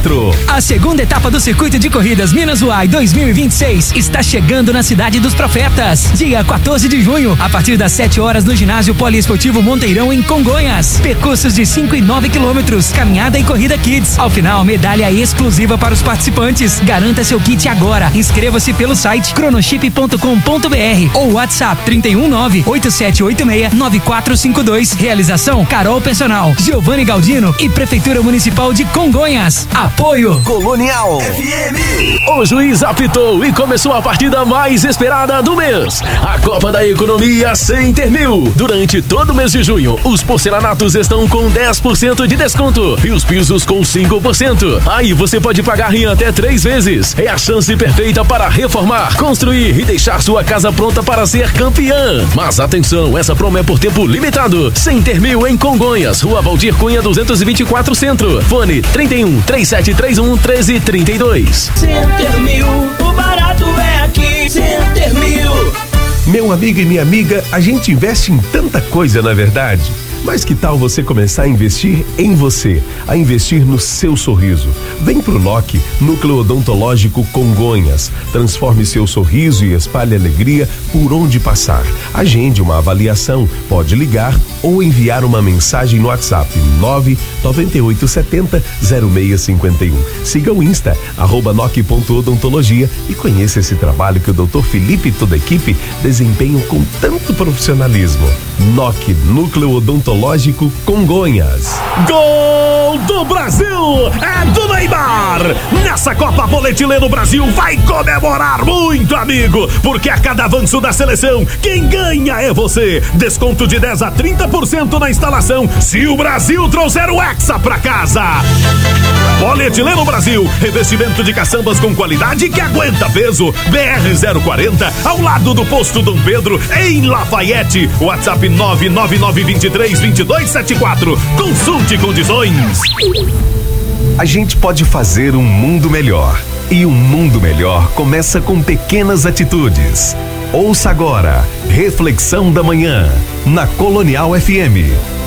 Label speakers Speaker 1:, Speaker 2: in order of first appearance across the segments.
Speaker 1: 4.
Speaker 2: A segunda etapa do Circuito de Corridas Minas Uai 2026 está chegando na Cidade dos Profetas. Dia 14 de junho, a partir das 7 horas no ginásio poliesportivo Monteirão, em Congonhas. Percursos de 5 e 9 quilômetros, caminhada e corrida kids. Ao final, medalha exclusiva para os participantes. Garanta seu kit agora. Inscreva-se pelo site cronochip.com.br ou WhatsApp 319-8786-9452. Realização Carol Personal, Giovanni Galdino e Prefeitura Municipal de Congonhas. Apoio
Speaker 1: Colonial FM. O juiz apitou e começou a partida mais esperada do mês. A Copa da Economia Center Mil. Durante todo o mês de junho, os porcelanatos estão com 10% de desconto e os pisos com 5%. Aí você pode pagar em até 3 vezes. É a chance perfeita para reformar, construir e deixar sua casa pronta para ser campeã. Mas atenção, essa promo é por tempo limitado. Center Mil em Congonhas, Rua Valdir Cunha 224 Centro. Fone 31-3731-1332.
Speaker 3: Center Mil, o barato é aqui. Center Mil.
Speaker 4: Meu amigo e minha amiga, a gente investe em tanta coisa, na verdade. Mas que tal você começar a investir em você, a investir no seu sorriso? Vem pro NOC, Núcleo Odontológico Congonhas. Transforme seu sorriso e espalhe alegria por onde passar. Agende uma avaliação, pode ligar ou enviar uma mensagem no WhatsApp 99870-0651. Siga o Insta, @noc.odontologia e conheça esse trabalho que o Dr. Felipe e toda a equipe desempenham com tanto profissionalismo. NOC, Núcleo Odontológico Congonhas.
Speaker 1: Gol do Brasil é do Neymar. Nessa Copa Polietileno Brasil vai comemorar muito, amigo, porque a cada avanço da seleção, quem ganha é você. Desconto de 10 a 30% na instalação se o Brasil trouxer o Hexa pra casa. Polietileno Brasil, revestimento de caçambas com qualidade que aguenta peso. BR-040, ao lado do posto Dom Pedro, em Lafayette. WhatsApp 999232274. Consulte condições.
Speaker 4: A gente pode fazer um mundo melhor. E um mundo melhor começa com pequenas atitudes. Ouça agora, Reflexão da Manhã, na Colonial FM.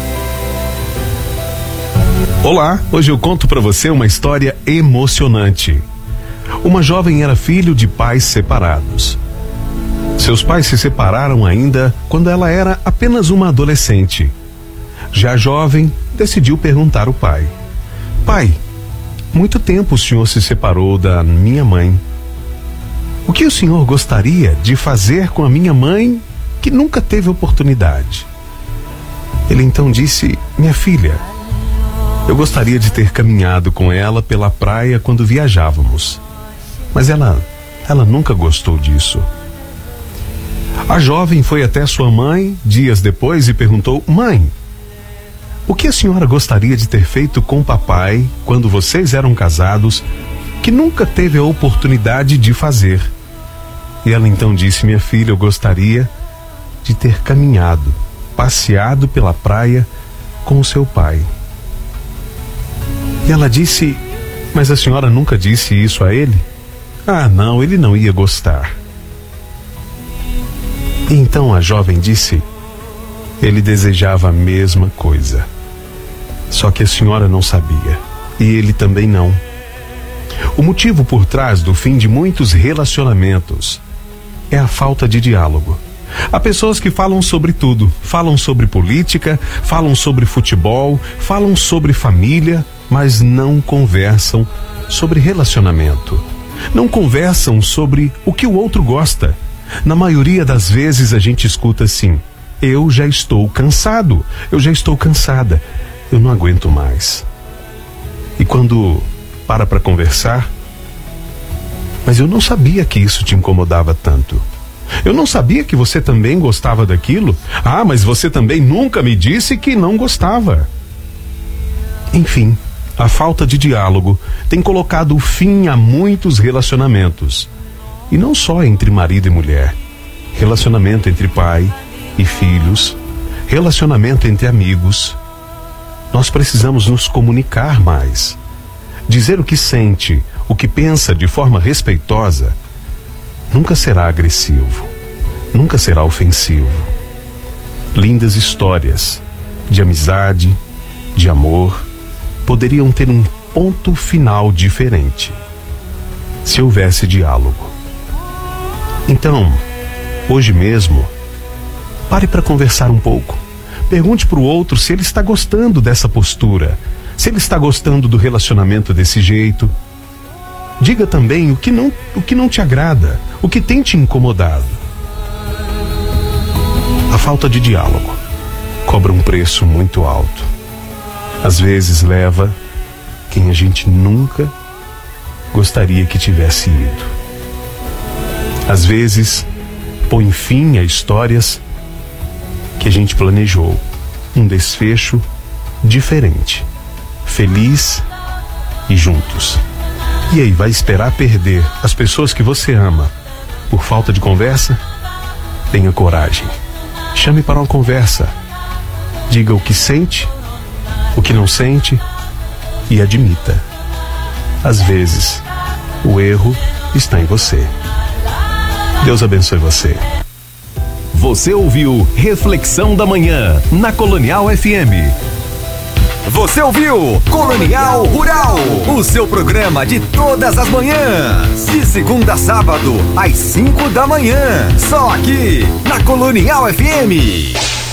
Speaker 4: Olá, hoje eu conto pra você uma história emocionante. Uma jovem era filho de pais separados. Seus pais se separaram ainda quando ela era apenas uma adolescente. Já jovem, decidiu perguntar ao pai: pai, muito tempo o senhor se separou da minha mãe. O que o senhor gostaria de fazer com a minha mãe que nunca teve oportunidade? Ele então disse: minha filha, eu gostaria de ter caminhado com ela pela praia quando viajávamos. Mas ela nunca gostou disso. A jovem foi até sua mãe dias depois e perguntou: mãe, o que a senhora gostaria de ter feito com o papai quando vocês eram casados, que nunca teve a oportunidade de fazer? E ela então disse: minha filha, eu gostaria de ter caminhado, passeado pela praia com o seu pai. E ela disse: mas a senhora nunca disse isso a ele? Ah, não, ele não ia gostar. E então a jovem disse: ele desejava a mesma coisa. Só que a senhora não sabia. E ele também não. O motivo por trás do fim de muitos relacionamentos é a falta de diálogo. Há pessoas que falam sobre tudo. Falam sobre política, falam sobre futebol, falam sobre família, mas não conversam sobre relacionamento. Não conversam sobre o que o outro gosta. Na maioria das vezes a gente escuta assim: eu já estou cansado, eu já estou cansada, eu não aguento mais. E quando para conversar: mas eu não sabia que isso te incomodava tanto. Eu não sabia que você também gostava daquilo. Ah, mas você também nunca me disse que não gostava. Enfim, a falta de diálogo tem colocado fim a muitos relacionamentos. E não só entre marido e mulher. Relacionamento entre pai e filhos. Relacionamento entre amigos. Nós precisamos nos comunicar mais. Dizer o que sente, o que pensa de forma respeitosa. Nunca será agressivo. Nunca será ofensivo. Lindas histórias de amizade, de amor, poderiam ter um ponto final diferente se houvesse diálogo. Então, hoje mesmo, pare para conversar um pouco. Pergunte para o outro se ele está gostando dessa postura, se ele está gostando do relacionamento desse jeito. Diga também o que não te agrada, o que tem te incomodado. A falta de diálogo cobra um preço muito alto. Às vezes leva quem a gente nunca gostaria que tivesse ido. Às vezes põe fim a histórias que a gente planejou, um desfecho diferente, feliz e juntos. E aí, vai esperar perder as pessoas que você ama por falta de conversa? Tenha coragem. Chame para uma conversa. Diga o que sente, o que não sente e admita. Às vezes, o erro está em você. Deus abençoe você.
Speaker 1: Você ouviu Reflexão da Manhã na Colonial FM.
Speaker 5: Você ouviu Colonial Rural, o seu programa de todas as manhãs, de segunda a sábado, às 5 da manhã, só aqui na Colonial FM.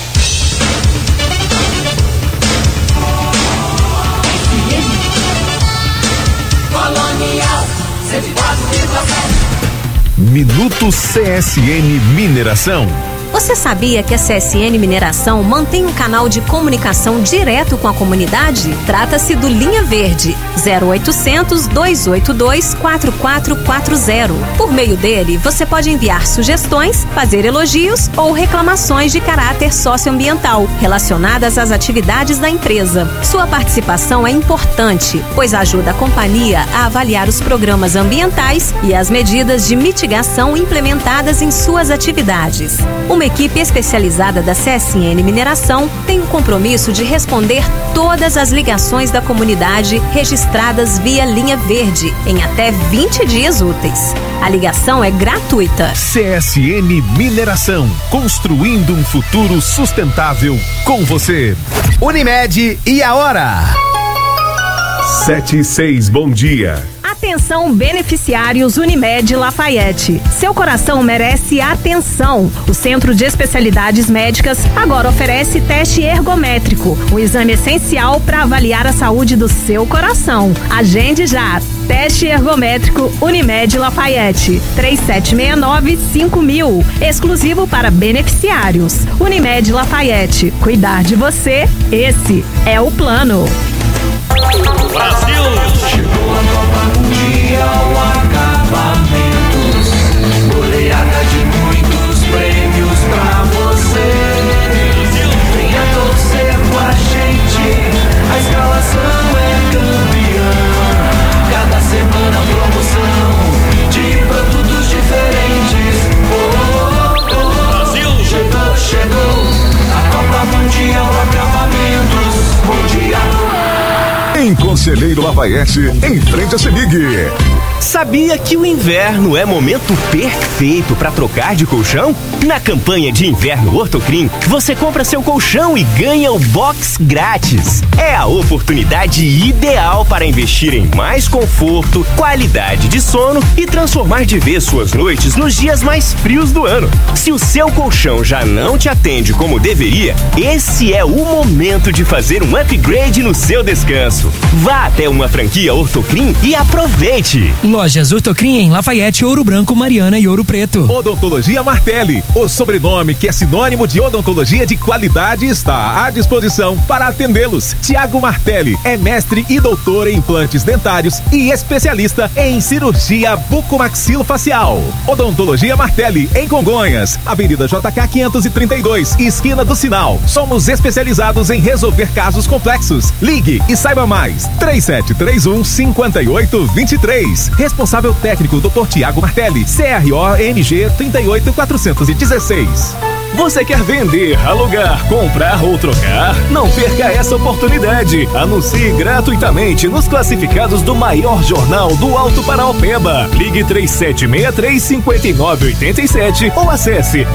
Speaker 3: Colonial 104,7.
Speaker 1: Minuto CSN Mineração.
Speaker 6: Você sabia que a CSN Mineração mantém um canal de comunicação direto com a comunidade? Trata-se do Linha Verde, 0800 282 4440. Por meio dele, você pode enviar sugestões, fazer elogios ou reclamações de caráter socioambiental relacionadas às atividades da empresa. Sua participação é importante, pois ajuda a companhia a avaliar os programas ambientais e as medidas de mitigação implementadas em suas atividades. Uma equipe especializada da CSN Mineração tem o compromisso de responder todas as ligações da comunidade registradas via Linha Verde em até 20 dias úteis. A ligação é gratuita.
Speaker 1: CSN Mineração, construindo um futuro sustentável com você.
Speaker 5: Unimed e a hora?
Speaker 4: 7:06, bom dia.
Speaker 7: Atenção, beneficiários Unimed Lafayette. Seu coração merece atenção. O Centro de Especialidades Médicas agora oferece teste ergométrico, um exame essencial para avaliar a saúde do seu coração. Agende já. Teste ergométrico Unimed Lafayette, 3769-5000, exclusivo para beneficiários. Unimed Lafayette, cuidar de você, esse é o plano.
Speaker 3: Brasil! Chegou a Copa Mundial Acabamentos, goleada de muitos prêmios pra você. Venha torcer com a gente, a escalação é campeã. Cada semana promoção de produtos diferentes. Brasil! Chegou a Copa Mundial Acabamentos Mundial.
Speaker 1: Em Conselheiro Lafayette, em frente a Semig.
Speaker 8: Sabia que o inverno é momento perfeito para trocar de colchão? Na campanha de inverno Ortocrim, você compra seu colchão e ganha o box grátis. É a oportunidade ideal para investir em mais conforto, qualidade de sono e transformar de vez suas noites nos dias mais frios do ano. Se o seu colchão já não te atende como deveria, esse é o momento de fazer um upgrade no seu descanso. Vá até uma franquia Ortocrim e aproveite!
Speaker 2: Lojas Ortocrim em Lafayette, Ouro Branco, Mariana e Ouro Preto.
Speaker 1: Odontologia Martelli, o sobrenome que é sinônimo de odontologia de qualidade, está à disposição para atendê-los. Tiago Martelli é mestre e doutor em implantes dentários e especialista em cirurgia bucomaxilofacial. Odontologia Martelli em Congonhas, Avenida JK 532, esquina do Sinal. Somos especializados em resolver casos complexos. Ligue e saiba mais. 3731-5823. Responsável técnico Dr. Tiago Martelli, CRO-MG 38416.
Speaker 8: Você quer vender, alugar, comprar ou trocar? Não perca essa oportunidade. Anuncie gratuitamente nos classificados do maior jornal do Alto Paraopeba. Ligue 3763-5987 ou acesse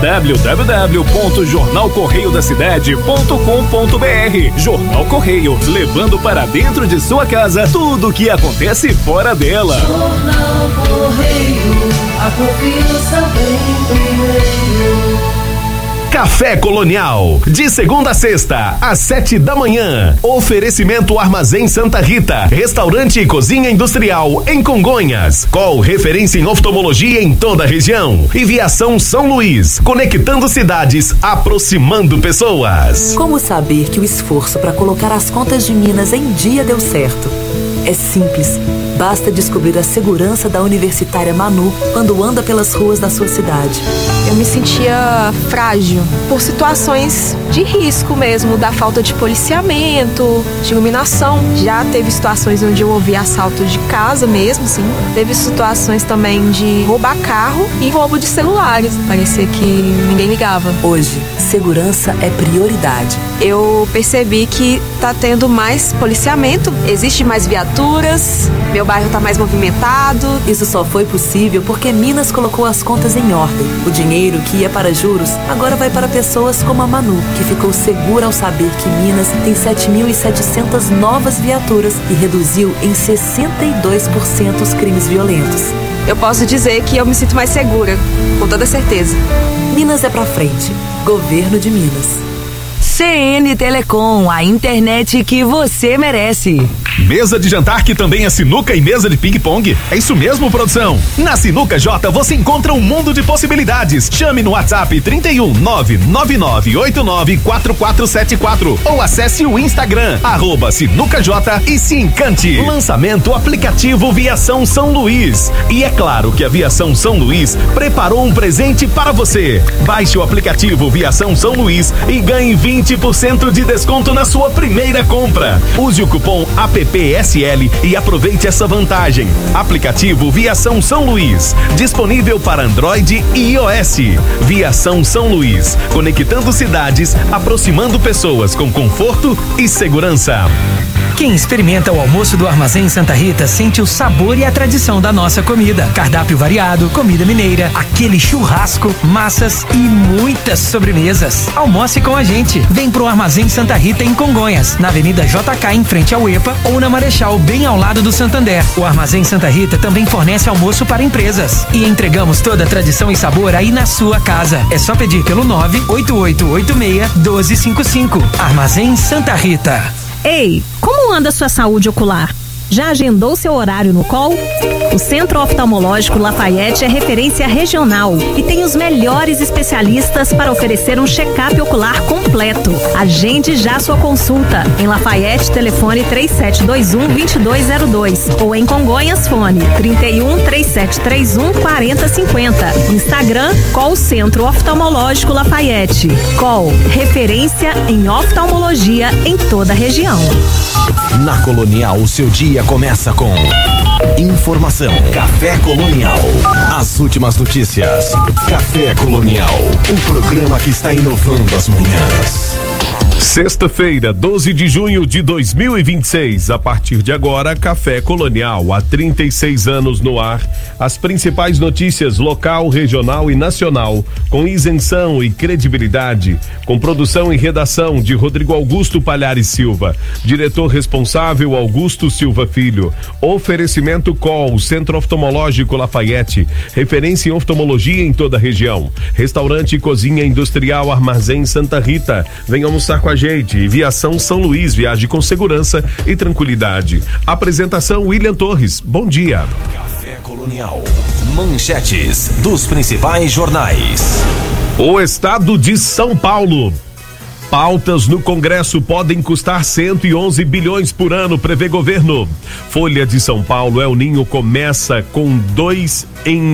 Speaker 8: www.jornalcorreiodacidade.com.br. Jornal Correio, levando para dentro de sua casa tudo o que acontece fora dela.
Speaker 3: Jornal Correio, a confiança vem primeiro.
Speaker 1: Café Colonial, de segunda a sexta, às 7 da manhã. Oferecimento Armazém Santa Rita, restaurante e cozinha industrial em Congonhas. Col, referência em oftalmologia em toda a região. E Viação São Luís, conectando cidades, aproximando pessoas.
Speaker 9: Como saber que o esforço para colocar as contas de Minas em dia deu certo? É simples. Basta descobrir a segurança da universitária Manu quando anda pelas ruas da sua cidade.
Speaker 10: Eu me sentia frágil por situações de risco mesmo, da falta de policiamento, de iluminação. Já teve situações onde eu ouvi assalto de casa mesmo, sim. Teve situações também de roubar carro e roubo de celulares. Parecia que ninguém ligava.
Speaker 9: Hoje, segurança é prioridade.
Speaker 10: Eu percebi que tá tendo mais policiamento, existe mais viaturas, meu bairro tá mais movimentado.
Speaker 9: Isso só foi possível porque Minas colocou as contas em ordem. O dinheiro que ia para juros agora vai para pessoas como a Manu, que ficou segura ao saber que Minas tem 7.700 novas viaturas e reduziu em 62% os crimes violentos.
Speaker 10: Eu posso dizer que eu me sinto mais segura, com toda certeza.
Speaker 9: Minas é pra frente. Governo de Minas.
Speaker 11: CN Telecom, a internet que você merece.
Speaker 1: Mesa de jantar que também é sinuca e mesa de ping-pong? É isso mesmo, produção? Na Sinuca J você encontra um mundo de possibilidades. Chame no WhatsApp 31 999894474 ou acesse o Instagram @SinucaJ e se encante. Lançamento aplicativo Viação São Luís. E é claro que a Viação São Luís preparou um presente para você. Baixe o aplicativo Viação São Luís e ganhe 20% de desconto na sua primeira compra. Use o cupom APPSL e aproveite essa vantagem. Aplicativo Viação São Luís, disponível para Android e iOS. Viação São Luís, conectando cidades, aproximando pessoas com conforto e segurança.
Speaker 2: Quem experimenta o almoço do Armazém Santa Rita sente o sabor e a tradição da nossa comida. Cardápio variado, comida mineira, aquele churrasco, massas e muitas sobremesas. Almoce com a gente. Vem pro Armazém Santa Rita em Congonhas, na Avenida JK em frente ao EPA ou na Marechal, bem ao lado do Santander. O Armazém Santa Rita também fornece almoço para empresas. E entregamos toda a tradição e sabor aí na sua casa. É só pedir pelo 98886-1255. Armazém Santa Rita.
Speaker 7: Ei, como anda sua saúde ocular? Já agendou seu horário no COL? O Centro Oftalmológico Lafayette é referência regional e tem os melhores especialistas para oferecer um check-up ocular completo. Agende já sua consulta. Em Lafayette, telefone 3721-2202 ou em Congonhas, fone 31-3731-4050. Instagram, COL Centro Oftalmológico Lafayette. COL, referência em oftalmologia em toda a região.
Speaker 1: Na Colonial, o seu dia começa com informação. Café Colonial. As últimas notícias. Café Colonial. O programa que está inovando as manhãs. Sexta-feira, 12 de junho de 2026. A partir de agora, Café Colonial, há 36 anos no ar. As principais notícias local, regional e nacional, com isenção e credibilidade, com produção e redação de Rodrigo Augusto Palhares Silva, diretor responsável Augusto Silva Filho. Oferecimento COL, Centro Oftalmológico Lafayette, referência em oftalmologia em toda a região. Restaurante e cozinha industrial Armazém Santa Rita. Venha almoçar com a gente. Viação São Luís, viaje com segurança e tranquilidade. Apresentação William Torres. Bom dia. Café Colonial. Manchetes dos principais jornais. O estado de São Paulo. Pautas no Congresso podem custar 111 bilhões por ano, prevê governo. Folha de São Paulo, El Ninho começa com 2 em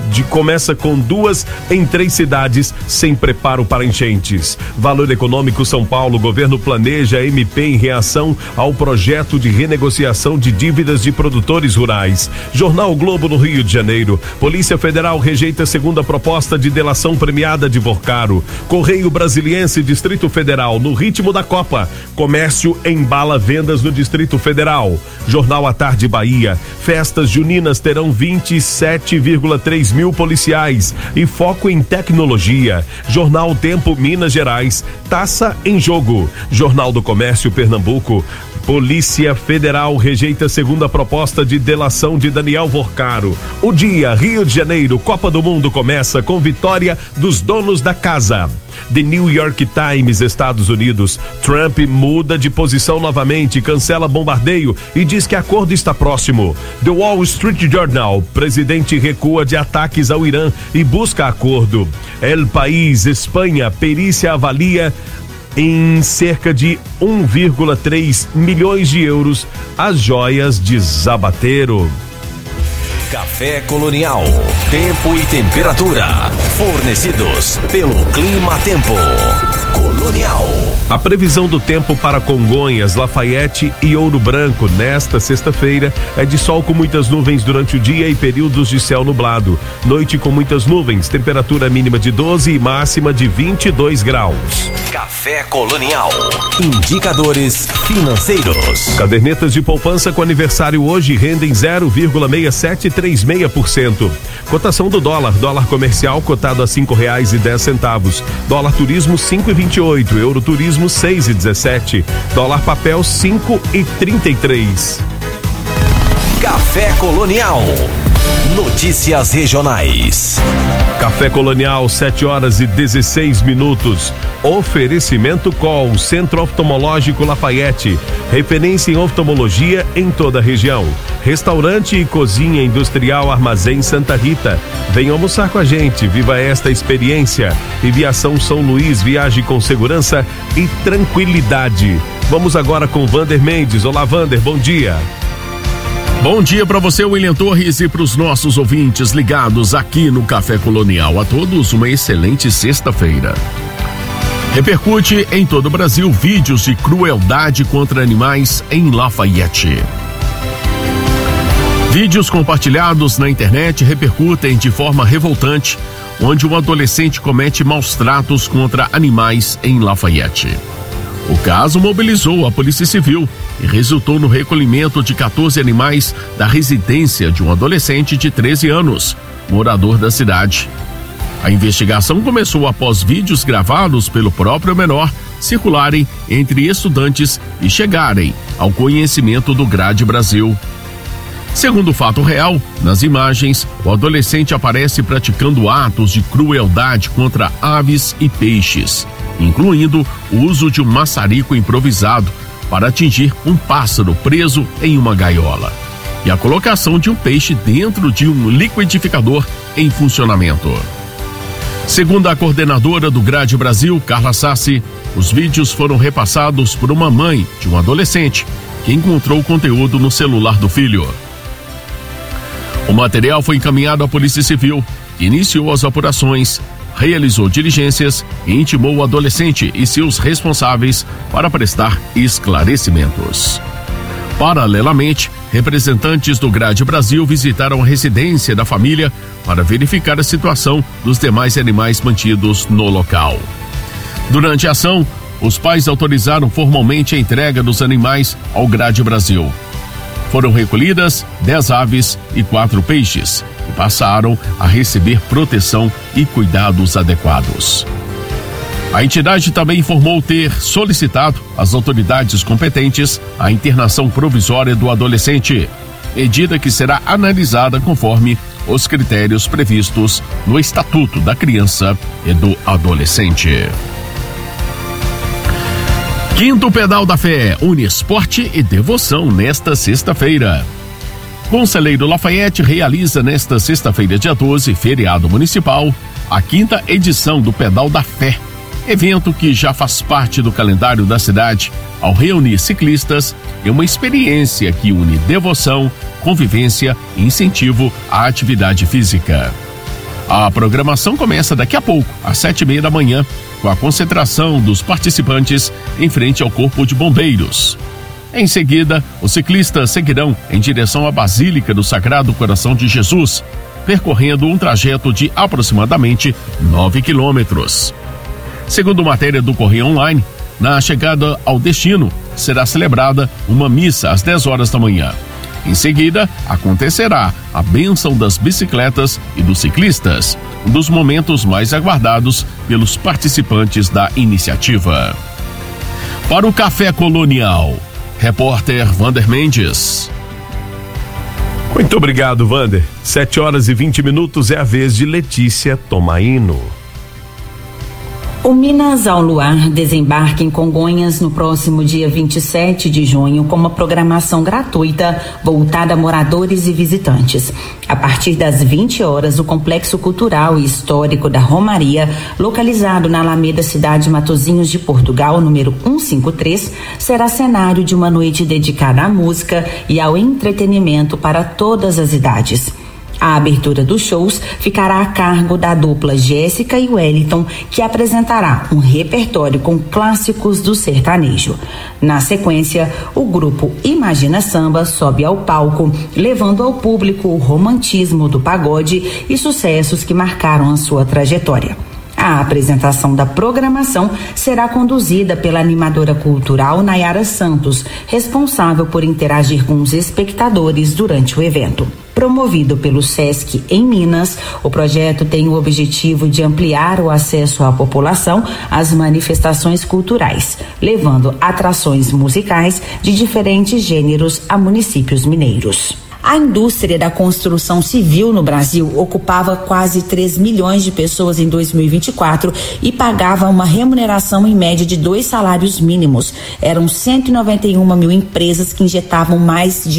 Speaker 4: começa com 2 em 3 cidades sem preparo para enchentes. Valor Econômico São Paulo, governo planeja MP em reação ao projeto de renegociação de dívidas de produtores rurais. Jornal Globo no Rio de Janeiro. Polícia Federal rejeita a segunda proposta de delação premiada de Vorcaro. Correio Brasiliense, Distrito Federal, no ritmo da Copa. Comércio embala vendas no Distrito Federal. Jornal à Tarde Bahia. Festas juninas terão 27,3 mil policiais e foco em tecnologia. Jornal Tempo Minas Gerais. Taça em jogo. Jornal do Comércio Pernambuco. Polícia Federal rejeita a segunda proposta de delação de Daniel Vorcaro. O dia, Rio de Janeiro, Copa do Mundo começa com vitória dos donos da casa. The New York Times, Estados Unidos. Trump muda de posição novamente, cancela bombardeio e diz que acordo está próximo. The Wall Street Journal. Presidente recua de ataques ao Irã e busca acordo. El País, Espanha. Perícia avalia em cerca de 1,3 milhões de euros as joias de Zapatero.
Speaker 5: Café Colonial. Tempo e temperatura. Fornecidos pelo Clima Tempo. Colonial.
Speaker 4: A previsão do tempo para Congonhas, Lafayette e Ouro Branco nesta sexta-feira é de sol com muitas nuvens durante o dia e períodos de céu nublado. Noite com muitas nuvens, temperatura mínima de 12 e máxima de 22 graus.
Speaker 5: Café Colonial. Indicadores financeiros.
Speaker 4: Cadernetas de poupança com aniversário hoje rendem 0,6736%. Cotação do dólar. Dólar comercial cotado a R$5,10. Dólar turismo 5,28. Euro turismo 6,17. Dólar papel 5,33.
Speaker 5: Café Colonial. Notícias regionais.
Speaker 4: Café Colonial, 7h16. Oferecimento COL, Centro Oftalmológico Lafayette. Referência em oftalmologia em toda a região. Restaurante e cozinha industrial Armazém Santa Rita. Venha almoçar com a gente, viva esta experiência. E Viação São Luís, viaje com segurança e tranquilidade. Vamos agora com Vander Mendes. Olá, Vander, bom dia.
Speaker 1: Bom dia para você, William Torres, e para os nossos ouvintes ligados aqui no Café Colonial. A todos uma excelente sexta-feira. Repercute em todo o Brasil vídeos de crueldade contra animais em Lafayette. Vídeos compartilhados na internet repercutem de forma revoltante, onde um adolescente comete maus tratos contra animais em Lafayette. O caso mobilizou a Polícia Civil e resultou no recolhimento de 14 animais da residência de um adolescente de 13 anos, morador da cidade. A investigação começou após vídeos gravados pelo próprio menor circularem entre estudantes e chegarem ao conhecimento do GRAD Brasil. Segundo o fato real, nas imagens, o adolescente aparece praticando atos de crueldade contra aves e peixes, incluindo o uso de um maçarico improvisado para atingir um pássaro preso em uma gaiola e a colocação de um peixe dentro de um liquidificador em funcionamento. Segundo a coordenadora do GRAD Brasil, Carla Sassi, os vídeos foram repassados por uma mãe de um adolescente que encontrou o conteúdo no celular do filho. O material foi encaminhado à Polícia Civil, que iniciou as apurações, realizou diligências e intimou o adolescente e seus responsáveis para prestar esclarecimentos. Paralelamente, representantes do GRAD Brasil visitaram a residência da família para verificar a situação dos demais animais mantidos no local. Durante a ação, os pais autorizaram formalmente a entrega dos animais ao GRAD Brasil. Foram recolhidas 10 aves e 4 peixes e passaram a receber proteção e cuidados adequados. A entidade também informou ter solicitado às autoridades competentes a internação provisória do adolescente, medida que será analisada conforme os critérios previstos no Estatuto da Criança e do Adolescente. Quinto Pedal da Fé, une esporte e devoção nesta sexta-feira. Conselheiro Lafayette realiza nesta sexta-feira, dia 12, feriado municipal, a quinta edição do Pedal da Fé, evento que já faz parte do calendário da cidade ao reunir ciclistas em uma experiência que une devoção, convivência e incentivo à atividade física. A programação começa daqui a pouco, às 7:30 da manhã, com a concentração dos participantes em frente ao Corpo de Bombeiros. Em seguida, os ciclistas seguirão em direção à Basílica do Sagrado Coração de Jesus, percorrendo um trajeto de aproximadamente 9 quilômetros. Segundo matéria do Correio Online, na chegada ao destino, será celebrada uma missa às 10 horas da manhã. Em seguida, acontecerá a bênção das bicicletas e dos ciclistas, um dos momentos mais aguardados pelos participantes da iniciativa. Para o Café Colonial, repórter Vander Mendes.
Speaker 4: Muito obrigado, Vander. 7h20 é a vez de Letícia Tomaino.
Speaker 12: O Minas ao Luar desembarca em Congonhas no próximo dia 27 de junho com uma programação gratuita voltada a moradores e visitantes. A partir das 20 horas, o Complexo Cultural e Histórico da Romaria, localizado na Alameda Cidade Matosinhos de Portugal, número 153, será cenário de uma noite dedicada à música e ao entretenimento para todas as idades. A abertura dos shows ficará a cargo da dupla Jéssica e Wellington, que apresentará um repertório com clássicos do sertanejo. Na sequência, o grupo Imagina Samba sobe ao palco, levando ao público o romantismo do pagode e sucessos que marcaram a sua trajetória. A apresentação da programação será conduzida pela animadora cultural Nayara Santos, responsável por interagir com os espectadores durante o evento. Promovido pelo SESC em Minas, o projeto tem o objetivo de ampliar o acesso à população às manifestações culturais, levando atrações musicais de diferentes gêneros a municípios mineiros. A indústria da construção civil no Brasil ocupava quase 3 milhões de pessoas em 2024 e pagava uma remuneração em média de 2 salários mínimos. Eram 191 mil empresas que injetavam mais de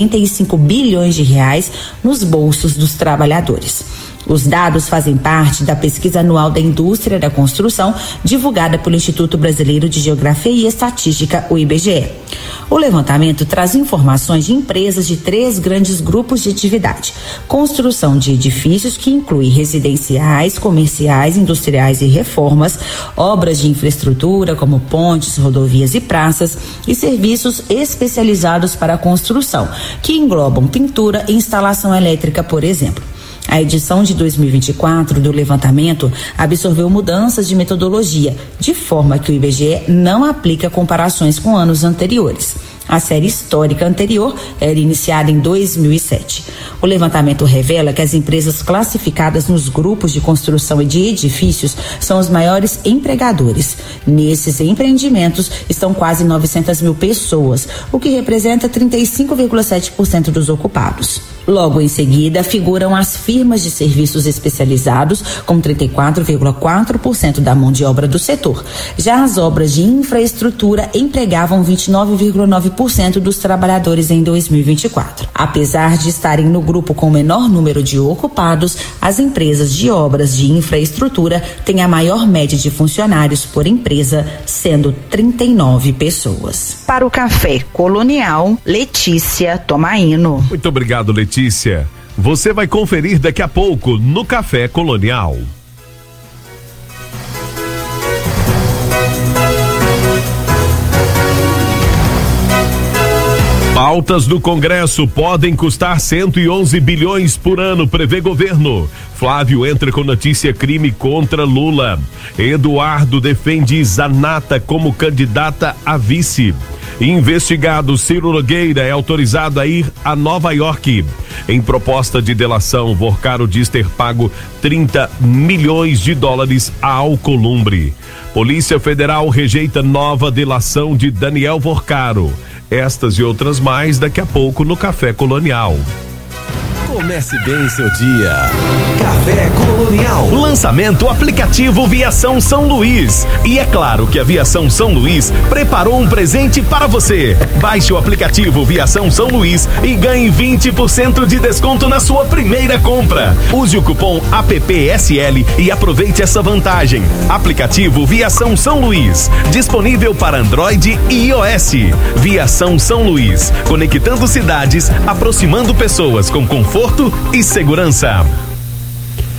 Speaker 12: 95 bilhões de reais nos bolsos dos trabalhadores. Os dados fazem parte da pesquisa anual da indústria da construção, divulgada pelo Instituto Brasileiro de Geografia e Estatística, o IBGE. O levantamento traz informações de empresas de 3 grandes grupos de atividade: construção de edifícios, que inclui residenciais, comerciais, industriais e reformas, obras de infraestrutura como pontes, rodovias e praças, e serviços especializados para a construção, que englobam pintura e instalação elétrica, por exemplo. A edição de 2024 do levantamento absorveu mudanças de metodologia, de forma que o IBGE não aplica comparações com anos anteriores. A série histórica anterior era iniciada em 2007. O levantamento revela que as empresas classificadas nos grupos de construção e de edifícios são os maiores empregadores. Nesses empreendimentos estão quase 900 mil pessoas, o que representa 35,7% dos ocupados. Logo em seguida, figuram as firmas de serviços especializados, com 34,4% da mão de obra do setor. Já as obras de infraestrutura empregavam 29,9% dos trabalhadores em 2024. Apesar de estarem no grupo com o menor número de ocupados, as empresas de obras de infraestrutura têm a maior média de funcionários por empresa, sendo 39 pessoas.
Speaker 11: Para o Café Colonial, Letícia Tomaino.
Speaker 4: Muito obrigado, Letícia. Você vai conferir daqui a pouco no Café Colonial. Pautas do Congresso podem custar 111 bilhões por ano, prevê governo. Flávio entra com notícia crime contra Lula. Eduardo defende Zanata como candidata a vice. Investigado Ciro Nogueira é autorizado a ir a Nova York. Em proposta de delação, Vorcaro diz ter pago 30 milhões de dólares a Alcolumbre. Polícia Federal rejeita nova delação de Daniel Vorcaro. Estas e outras mais daqui a pouco no Café Colonial.
Speaker 8: Comece bem seu dia. Café Colonial. Lançamento aplicativo Viação São Luís. E é claro que a Viação São Luís preparou um presente para você. Baixe o aplicativo Viação São Luís e ganhe 20% de desconto na sua primeira compra. Use o cupom APPSL e aproveite essa vantagem. Aplicativo Viação São Luís. Disponível para Android e iOS. Viação São Luís. Conectando cidades, aproximando pessoas com conforto e segurança.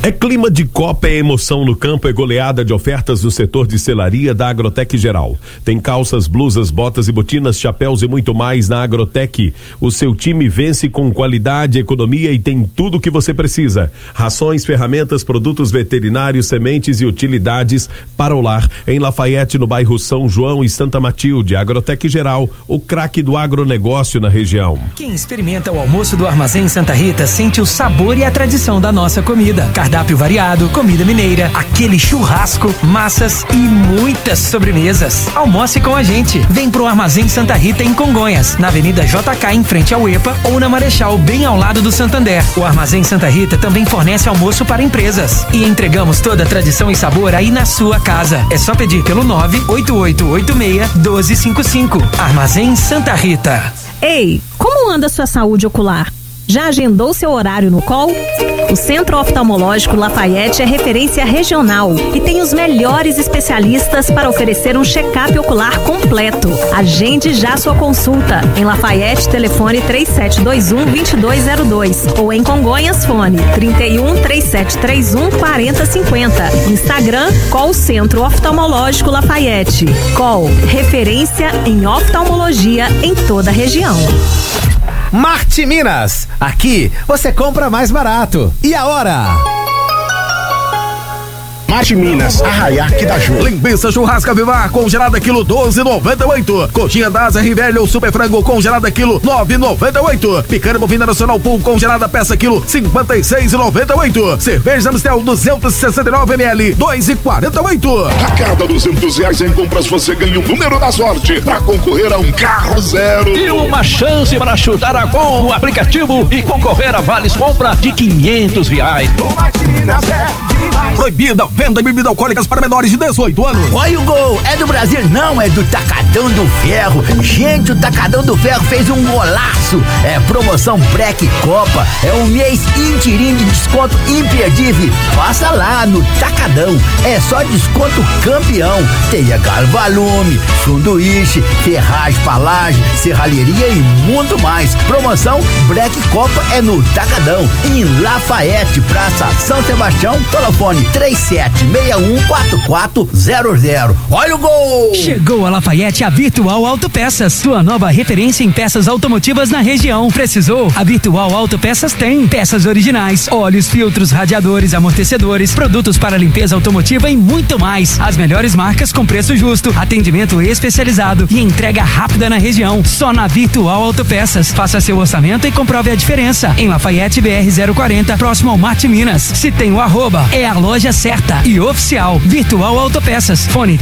Speaker 4: É clima de Copa, é emoção no campo, é goleada de ofertas no setor de selaria da Agrotec Geral. Tem calças, blusas, botas e botinas, chapéus e muito mais na Agrotec. O seu time vence com qualidade, economia e tem tudo o que você precisa. Rações, ferramentas, produtos veterinários, sementes e utilidades para o lar. Em Lafayette, no bairro São João e Santa Matilde. Agrotec Geral, o craque do agronegócio na região.
Speaker 2: Quem experimenta o almoço do Armazém Santa Rita sente o sabor e a tradição da nossa comida. Cardápio variado, comida mineira, aquele churrasco, massas e muitas sobremesas. Almoce com a gente. Vem pro Armazém Santa Rita em Congonhas, na Avenida JK em frente ao EPA ou na Marechal, bem ao lado do Santander. O Armazém Santa Rita também fornece almoço para empresas. E entregamos toda a tradição e sabor aí na sua casa. É só pedir pelo 98886-1255. Armazém Santa Rita.
Speaker 7: Ei, como anda a sua saúde ocular? Já agendou seu horário no COL? O Centro Oftalmológico Lafayette é referência regional e tem os melhores especialistas para oferecer um check-up ocular completo. Agende já sua consulta. Em Lafayette, telefone 3721-2202 ou em Congonhas, fone 31-3731-4050. Instagram, COL Centro Oftalmológico Lafayette. COL, referência em oftalmologia em toda a região.
Speaker 13: Marte Minas, aqui você compra mais barato. E a hora?
Speaker 14: Marte Minas, Arraiá que dá jogo.
Speaker 15: Linguiça churrasca Vivar, congelada quilo 12,98. Coxinha da Asa Rivelli ou super frango congelada quilo 9,98. Picanha bovina nacional pool congelada peça quilo 56,98. Cerveja Amstel 269 ml 2,48.
Speaker 14: A cada R$200 em compras você ganha um número da sorte para concorrer a um carro zero.
Speaker 1: E uma chance para chutar a gol no aplicativo e concorrer a vales compra de R$500.
Speaker 15: Proibida venda de bebidas alcoólicas para menores de 18 anos.
Speaker 16: Olha o gol, é do Brasil, não, é do Tacadão do Ferro. Gente, o Tacadão do Ferro fez um golaço. É promoção Black Copa, é um mês inteirinho de desconto imperdível. Passa lá no Tacadão, é só desconto campeão. Tem Carvalume, sanduíche, ferragem, palagem, serralheria e muito mais. Promoção Black Copa é no Tacadão, em Lafayette, Praça São Sebastião, telefone 3761-4400. Olha o gol!
Speaker 2: Chegou a Lafayette a Virtual Autopeças, sua nova referência em peças automotivas na região. Precisou? A Virtual Autopeças tem peças originais, óleos, filtros, radiadores, amortecedores, produtos para limpeza automotiva e muito mais. As melhores marcas com preço justo, atendimento especializado e entrega rápida na região. Só na Virtual Autopeças. Faça seu orçamento e comprove a diferença. Em Lafayette BR 040, próximo ao Marte Minas. Se tem o arroba, é a loja certa e oficial. Virtual Autopeças. Fone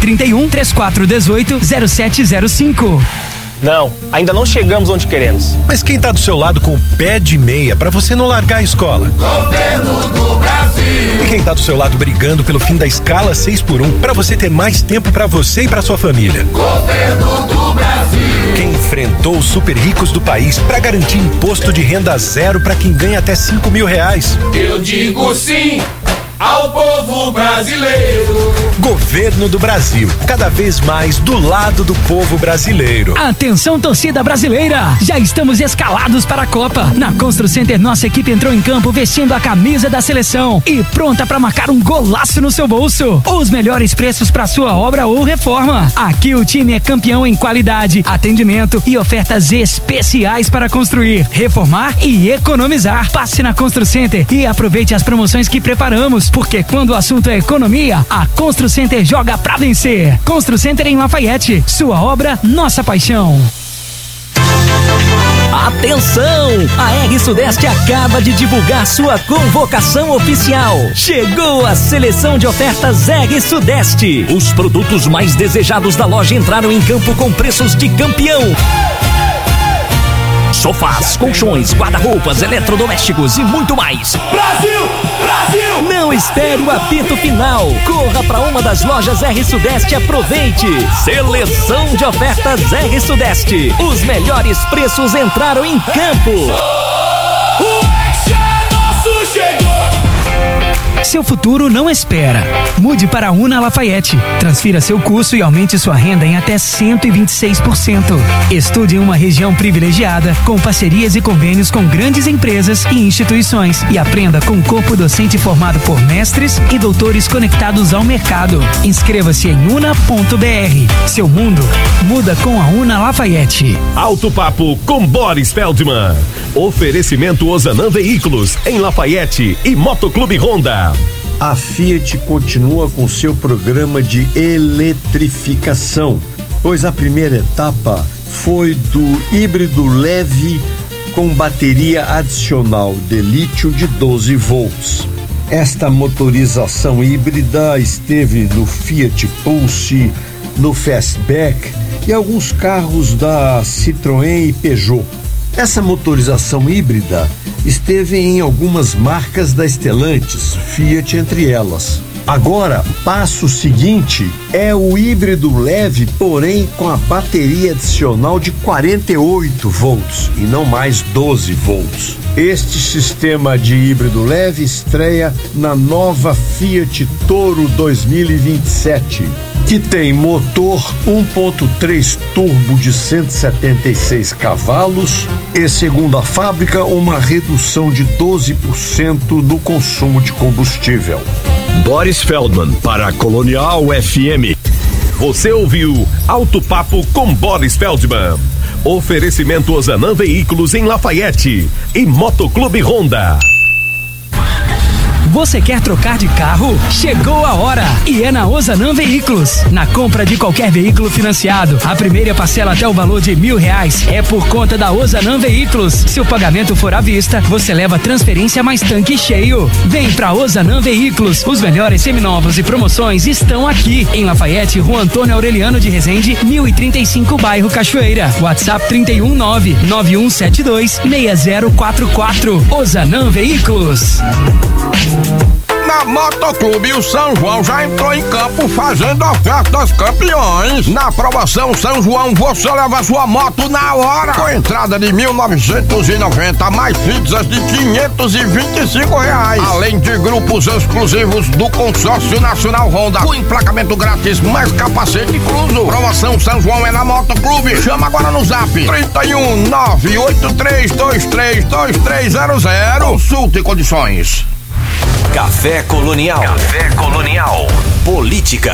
Speaker 2: 31-3418-0705.
Speaker 17: Não, ainda não chegamos onde queremos.
Speaker 18: Mas quem tá do seu lado com o pé de meia pra você não largar a escola?
Speaker 19: Governo do Brasil.
Speaker 18: E quem tá do seu lado brigando pelo fim da escala 6x1 pra você ter mais tempo pra você e pra sua família?
Speaker 19: Governo do Brasil.
Speaker 18: Quem enfrentou os super ricos do país pra garantir imposto de renda zero pra quem ganha até R$5.000?
Speaker 19: Eu digo sim ao povo brasileiro.
Speaker 18: Governo do Brasil, cada vez mais do lado do povo brasileiro.
Speaker 2: Atenção, torcida brasileira, já estamos escalados para a Copa. Na Constru Center, nossa equipe entrou em campo vestindo a camisa da seleção e pronta para marcar um golaço no seu bolso. Os melhores preços para sua obra ou reforma. Aqui o time é campeão em qualidade, atendimento e ofertas especiais para construir, reformar e economizar. Passe na Constru Center e aproveite as promoções que preparamos. Porque quando o assunto é economia, a Constru Center joga pra vencer. Constru Center em Lafayette, sua obra, nossa paixão.
Speaker 20: Atenção! A R Sudeste acaba de divulgar sua convocação oficial. Chegou a seleção de ofertas R Sudeste. Os produtos mais desejados da loja entraram em campo com preços de campeão. Sofás, colchões, guarda-roupas, eletrodomésticos e muito mais.
Speaker 19: Brasil! Brasil!
Speaker 20: Não espere o apito final. Corra para uma das lojas R Sudeste e aproveite. Seleção de ofertas R Sudeste. Os melhores preços entraram em campo.
Speaker 19: O Action Nosso chegou!
Speaker 2: Seu futuro não espera. Mude para a Una Lafayette. Transfira seu curso e aumente sua renda em até 126%. Estude em uma região privilegiada, com parcerias e convênios com grandes empresas e instituições. E aprenda com um corpo docente formado por mestres e doutores conectados ao mercado. Inscreva-se em una.br. Seu mundo muda com a Una Lafayette.
Speaker 1: Alto Papo com Boris Feldman. Oferecimento Ozanam Veículos em Lafayette e Motoclube Honda.
Speaker 21: A Fiat continua com seu programa de eletrificação, pois a primeira etapa foi do híbrido leve com bateria adicional de lítio de 12 volts. Esta motorização híbrida esteve no Fiat Pulse, no Fastback e alguns carros da Citroën e Peugeot. Essa motorização híbrida esteve em algumas marcas da Stellantis, Fiat entre elas. Agora, passo seguinte é o híbrido leve, porém com a bateria adicional de 48 volts e não mais 12 volts. Este sistema de híbrido leve estreia na nova Fiat Toro 2027, que tem motor 1.3 turbo de 176 cavalos e, segundo a fábrica, uma redução de 12% no consumo de combustível.
Speaker 1: Boris Feldman para a Colonial FM. Você ouviu Alto Papo com Boris Feldman. Oferecimento Ozanam Veículos em Lafayette e Motoclube Honda.
Speaker 2: Você quer trocar de carro? Chegou a hora! E é na Ozanam Veículos. Na compra de qualquer veículo financiado, a primeira parcela até o valor de R$1.000 é por conta da Ozanam Veículos. Se o pagamento for à vista, você leva transferência mais tanque cheio. Vem pra Ozanam Veículos. Os melhores seminovos e promoções estão aqui. Em Lafayette, Rua Antônio Aureliano de Resende, 1035, bairro Cachoeira. WhatsApp 319-9172-6044. Ozanam Veículos.
Speaker 22: Na Motoclube, o São João já entrou em campo fazendo ofertas campeões. Na aprovação São João, você leva sua moto na hora. Com entrada de R$1.990, mais fitas de R$525. Além de grupos exclusivos do Consórcio Nacional Honda, com emplacamento grátis, mais capacete incluso. Promoção São João é na Motoclube. Chama agora no Zap 31983232300. Consulte condições.
Speaker 1: Café Colonial. Café Colonial. Política.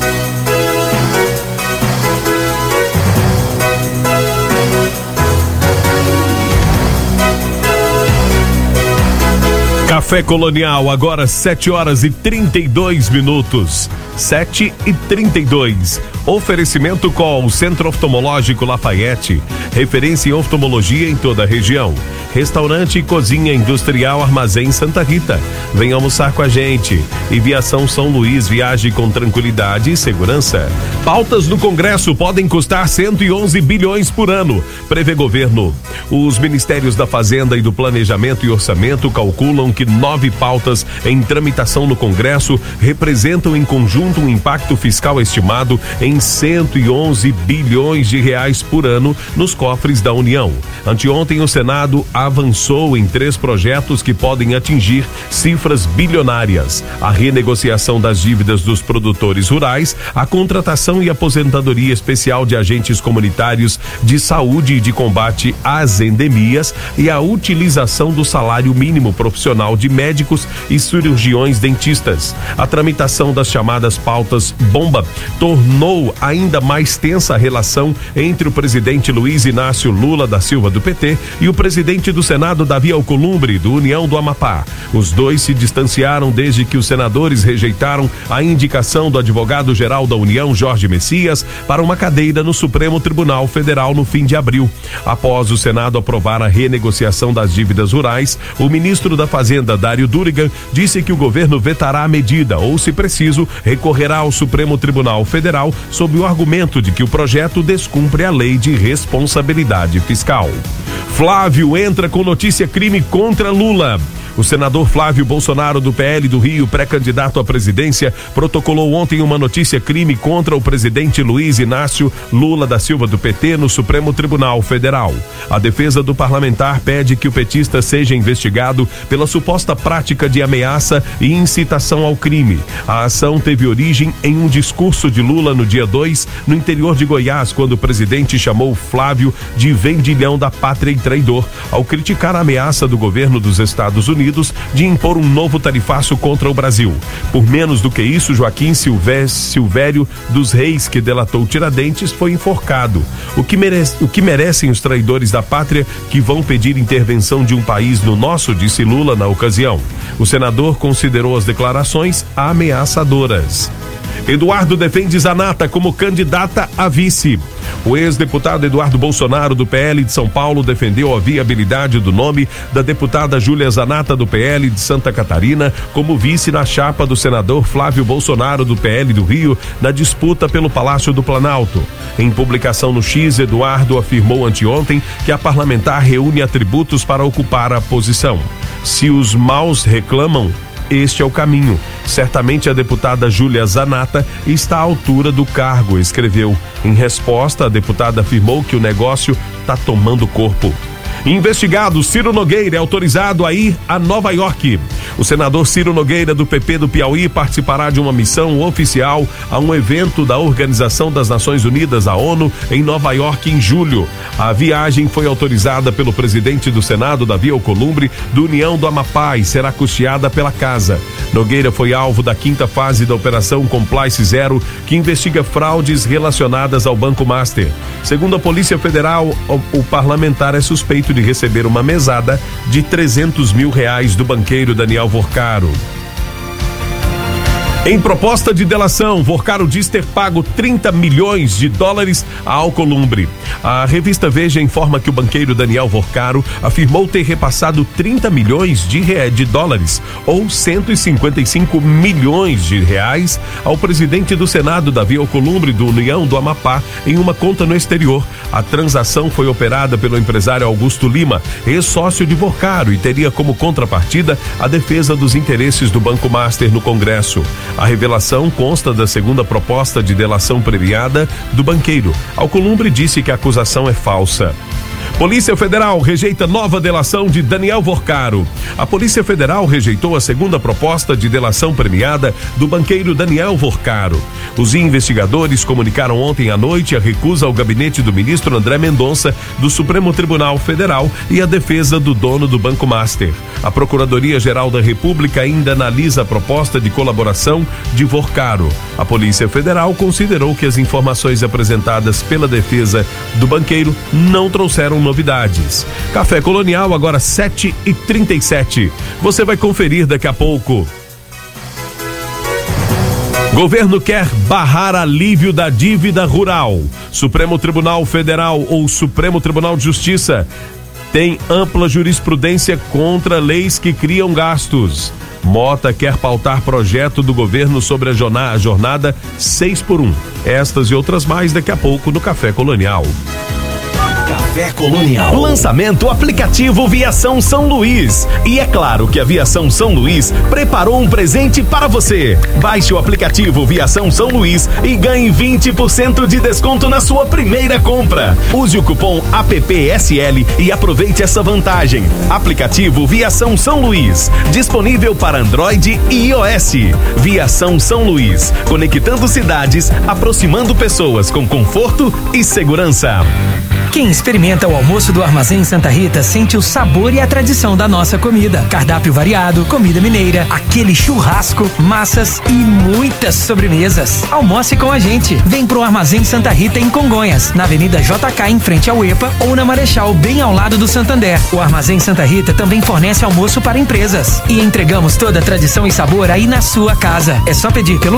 Speaker 1: Café Colonial, agora 7h32. 7h32. Oferecimento com o Centro Oftalmológico Lafayette, referência em oftalmologia em toda a região. Restaurante e Cozinha Industrial Armazém Santa Rita. Venha almoçar com a gente. E Viação São Luís, viaje com tranquilidade e segurança. Pautas do Congresso podem custar 111 bilhões por ano. Prevê governo. Os Ministérios da Fazenda e do Planejamento e Orçamento calculam que 9 pautas em tramitação no Congresso representam em conjunto um impacto fiscal estimado em 111 bilhões de reais por ano nos cofres da União. Anteontem, o Senado avançou em 3 projetos que podem atingir cifras bilionárias: a renegociação das dívidas dos produtores rurais, a contratação e aposentadoria especial de agentes comunitários de saúde e de combate às endemias e a utilização do salário mínimo profissional de médicos e cirurgiões dentistas. A tramitação das chamadas pautas bomba tornou ainda mais tensa a relação entre o presidente Luiz Inácio Lula da Silva do PT e o presidente do Senado Davi Alcolumbre do União do Amapá. Os dois se distanciaram desde que os senadores rejeitaram a indicação do advogado-geral da União, Jorge Messias, para uma cadeira no Supremo Tribunal Federal no fim de abril. Após o Senado aprovar a renegociação das dívidas rurais, o ministro da Fazenda, Dário Durigan, disse que o governo vetará a medida ou, se preciso, recorrerá ao Supremo Tribunal Federal sob o argumento de que o projeto descumpre a lei de responsabilidade fiscal. Flávio entra com notícia crime contra Lula.
Speaker 4: O senador Flávio Bolsonaro, do PL do Rio, pré-candidato à presidência, protocolou ontem uma notícia-crime contra o presidente Luiz Inácio Lula da Silva, do PT, no Supremo Tribunal Federal. A defesa do parlamentar pede que o petista seja investigado pela suposta prática de ameaça e incitação ao crime. A ação teve origem em um discurso de Lula no dia 2, no interior de Goiás, quando o presidente chamou Flávio de vendilhão da pátria e traidor, ao criticar a ameaça do governo dos Estados Unidos de impor um novo tarifaço contra o Brasil. Por menos do que isso, Joaquim Silvério dos Reis, que delatou Tiradentes, foi enforcado. O que merecem os traidores da pátria que vão pedir intervenção de um país no nosso, disse Lula na ocasião. O senador considerou as declarações ameaçadoras. Eduardo defende Zanata como candidata a vice. O ex-deputado Eduardo Bolsonaro, do PL de São Paulo, defendeu a viabilidade do nome da deputada Júlia Zanata, do PL de Santa Catarina, como vice na chapa do senador Flávio Bolsonaro, do PL do Rio, na disputa pelo Palácio do Planalto. Em publicação no X, Eduardo afirmou anteontem que a parlamentar reúne atributos para ocupar a posição. Se os maus reclamam, este é o caminho. Certamente a deputada Júlia Zanata está à altura do cargo, escreveu. Em resposta, a deputada afirmou que o negócio está tomando corpo. Investigado, Ciro Nogueira é autorizado a ir a Nova York. O senador Ciro Nogueira, do PP do Piauí, participará de uma missão oficial a um evento da Organização das Nações Unidas, a ONU, em Nova York em julho. A viagem foi autorizada pelo presidente do Senado, Davi Alcolumbre, do União do Amapá, e será custeada pela casa. Nogueira foi alvo da 5ª fase da Operação Compliance Zero, que investiga fraudes relacionadas ao Banco Master. Segundo a Polícia Federal, o parlamentar é suspeito de receber uma mesada de R$300 mil do banqueiro Daniel Vorcaro. Em proposta de delação, Vorcaro diz ter pago $30 milhões a Alcolumbre. A revista Veja informa que o banqueiro Daniel Vorcaro afirmou ter repassado $30 milhões ou R$155 milhões ao presidente do Senado, Davi Alcolumbre, do União do Amapá, em uma conta no exterior. A transação foi operada pelo empresário Augusto Lima, ex-sócio de Vorcaro, e teria como contrapartida a defesa dos interesses do Banco Master no Congresso. A revelação consta da segunda proposta de delação premiada do banqueiro. Alcolumbre disse que a acusação é falsa. Polícia Federal rejeita nova delação de Daniel Vorcaro. A Polícia Federal rejeitou a segunda proposta de delação premiada do banqueiro Daniel Vorcaro. Os investigadores comunicaram ontem à noite a recusa ao gabinete do ministro André Mendonça, do Supremo Tribunal Federal, e a defesa do dono do Banco Master. A Procuradoria-Geral da República ainda analisa a proposta de colaboração de Vorcaro. A Polícia Federal considerou que as informações apresentadas pela defesa do banqueiro não trouxeram novidades. Café Colonial, agora 7h37. Você vai conferir daqui a pouco. Governo quer barrar alívio da dívida rural. Supremo Tribunal Federal ou Supremo Tribunal de Justiça tem ampla jurisprudência contra leis que criam gastos. Mota quer pautar projeto do governo sobre a jornada 6x1. Estas e outras mais daqui a pouco no Café Colonial.
Speaker 20: Café Colonial. Lançamento aplicativo Viação São Luís. E é claro que a Viação São Luís preparou um presente para você. Baixe o aplicativo Viação São Luís e ganhe 20% de desconto na sua primeira compra. Use o cupom APPSL e aproveite essa vantagem. Aplicativo Viação São Luís. Disponível para Android e iOS. Viação São Luís. Conectando cidades, aproximando pessoas com conforto e segurança.
Speaker 2: Quem experimenta o almoço do Armazém Santa Rita sente o sabor e a tradição da nossa comida. Cardápio variado, comida mineira, aquele churrasco, massas e muitas sobremesas. Almoce com a gente. Vem pro Armazém Santa Rita em Congonhas, na Avenida JK em frente ao EPA ou na Marechal, bem ao lado do Santander. O Armazém Santa Rita também fornece almoço para empresas. E entregamos toda a tradição e sabor aí na sua casa. É só pedir pelo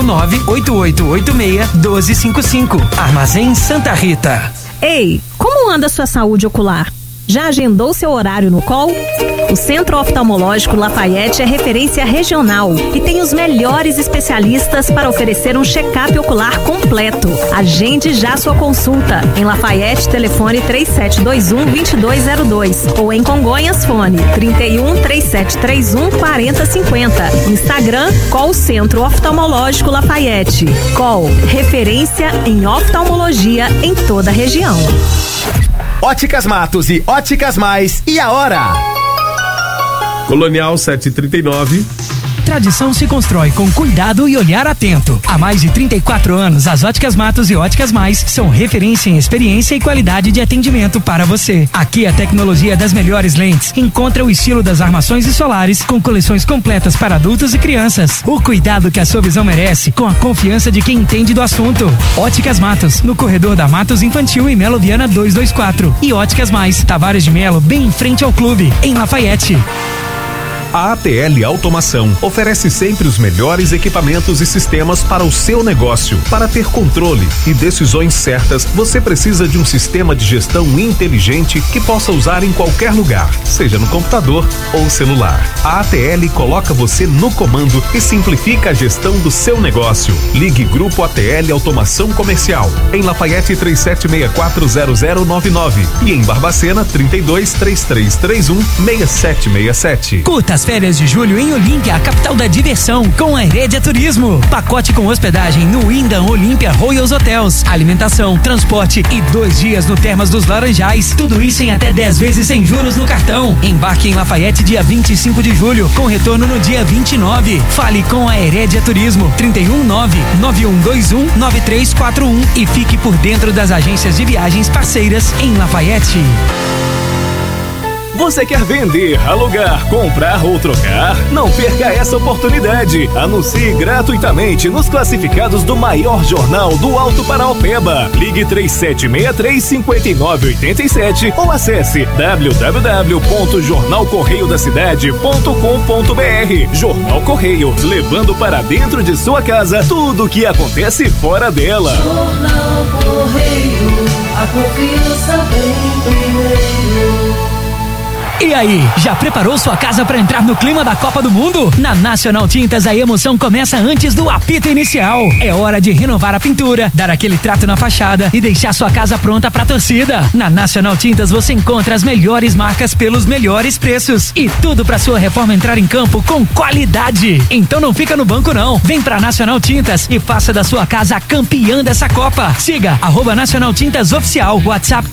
Speaker 2: 98886-1255. Armazém Santa Rita.
Speaker 7: Ei, como anda sua saúde ocular? Já agendou seu horário no COL? O Centro Oftalmológico Lafayette é referência regional e tem os melhores especialistas para oferecer um check-up ocular completo. Agende já sua consulta. Em Lafayette, telefone 3721-2202 ou em Congonhas, fone 31-3731-4050. Instagram, Col Centro Oftalmológico Lafayette. Col, referência em oftalmologia em toda a região.
Speaker 13: Óticas Matos e Óticas Mais. E a hora?
Speaker 4: Colonial 739.
Speaker 2: Tradição se constrói com cuidado e olhar atento. Há mais de 34 anos, as Óticas Matos e Óticas Mais são referência em experiência e qualidade de atendimento para você. Aqui a tecnologia das melhores lentes encontra o estilo das armações e solares com coleções completas para adultos e crianças. O cuidado que a sua visão merece com a confiança de quem entende do assunto. Óticas Matos, no corredor da Matos Infantil em Melo Viana 224. E Óticas Mais, Tavares de Melo, bem em frente ao clube, em Lafayette.
Speaker 18: A ATL Automação oferece sempre os melhores equipamentos e sistemas para o seu negócio. Para ter controle e decisões certas, você precisa de um sistema de gestão inteligente que possa usar em qualquer lugar, seja no computador ou celular. A ATL coloca você no comando e simplifica a gestão do seu negócio. Ligue Grupo ATL Automação Comercial em Lafayette 37640099 e em Barbacena 3233316767.
Speaker 2: Curta as férias de julho em Olímpia, a capital da diversão, com a Herédia Turismo. Pacote com hospedagem no Wyndham Olímpia Royals Hotels, alimentação, transporte e 2 dias no Termas dos Laranjais. Tudo isso em até 10 vezes sem juros no cartão. Embarque em Lafayette dia 25 de julho, com retorno no dia 29. Fale com a Herédia Turismo, 319-9121-9341 e fique por dentro das agências de viagens parceiras em Lafayette.
Speaker 20: Você quer vender, alugar, comprar ou trocar? Não perca essa oportunidade. Anuncie gratuitamente nos classificados do maior jornal do Alto Paraopeba. Ligue 3763-5987 ou acesse www.jornalcorreiodacidade.com.br. Jornal Correio, levando para dentro de sua casa tudo o que acontece fora dela.
Speaker 19: Jornal Correio, a confiança vem primeiro.
Speaker 2: E aí, já preparou sua casa para entrar no clima da Copa do Mundo? Na Nacional Tintas, a emoção começa antes do apito inicial. É hora de renovar a pintura, dar aquele trato na fachada e deixar sua casa pronta para a torcida. Na Nacional Tintas você encontra as melhores marcas pelos melhores preços e tudo para sua reforma entrar em campo com qualidade. Então não fica no banco não. Vem pra Nacional Tintas e faça da sua casa a campeã dessa Copa. Siga @Nacional Tintas Oficial, WhatsApp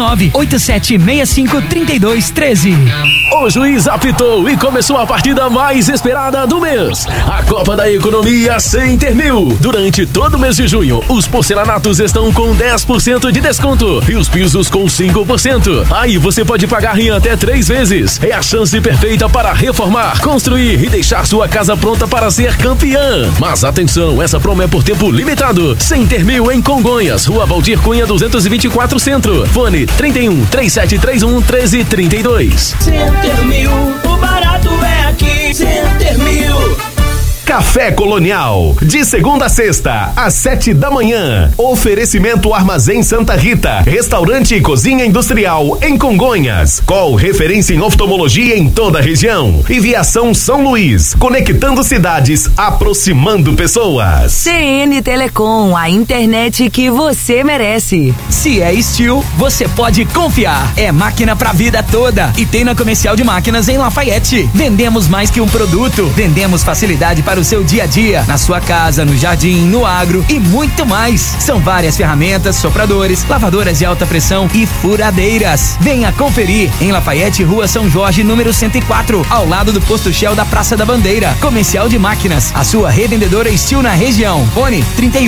Speaker 2: 319-8765-3213.
Speaker 1: O juiz apitou e começou a partida mais esperada do mês. A Copa da Economia Center Mil. Durante todo o mês de junho, os porcelanatos estão com 10% de desconto e os pisos com 5%. Aí você pode pagar em até 3 vezes. É a chance perfeita para reformar, construir e deixar sua casa pronta para ser campeã. Mas atenção, essa promo é por tempo limitado. Center Mil em Congonhas, Rua Valdir Cunha 224 Centro. Fone 31-3731-1332.
Speaker 19: Center Mil, o barato é aqui. Center Mil.
Speaker 18: Café Colonial, de segunda a sexta, às 7 da manhã. Oferecimento Armazém Santa Rita, restaurante e cozinha industrial em Congonhas. Col, referência em oftalmologia em toda a região. E Viação São Luís, conectando cidades, aproximando pessoas.
Speaker 11: CN Telecom, a internet que você merece.
Speaker 2: Se é Steel, você pode confiar. É máquina pra vida toda e tem na Comercial de Máquinas em Lafayette. Vendemos mais que um produto, vendemos facilidade para o seu dia a dia, na sua casa, no jardim, no agro e muito mais. São várias ferramentas, sopradores, lavadoras de alta pressão e furadeiras. Venha conferir em Lafayette, Rua São Jorge, número 104, ao lado do posto Shell da Praça da Bandeira. Comercial de Máquinas, a sua revendedora Steel na região. Fone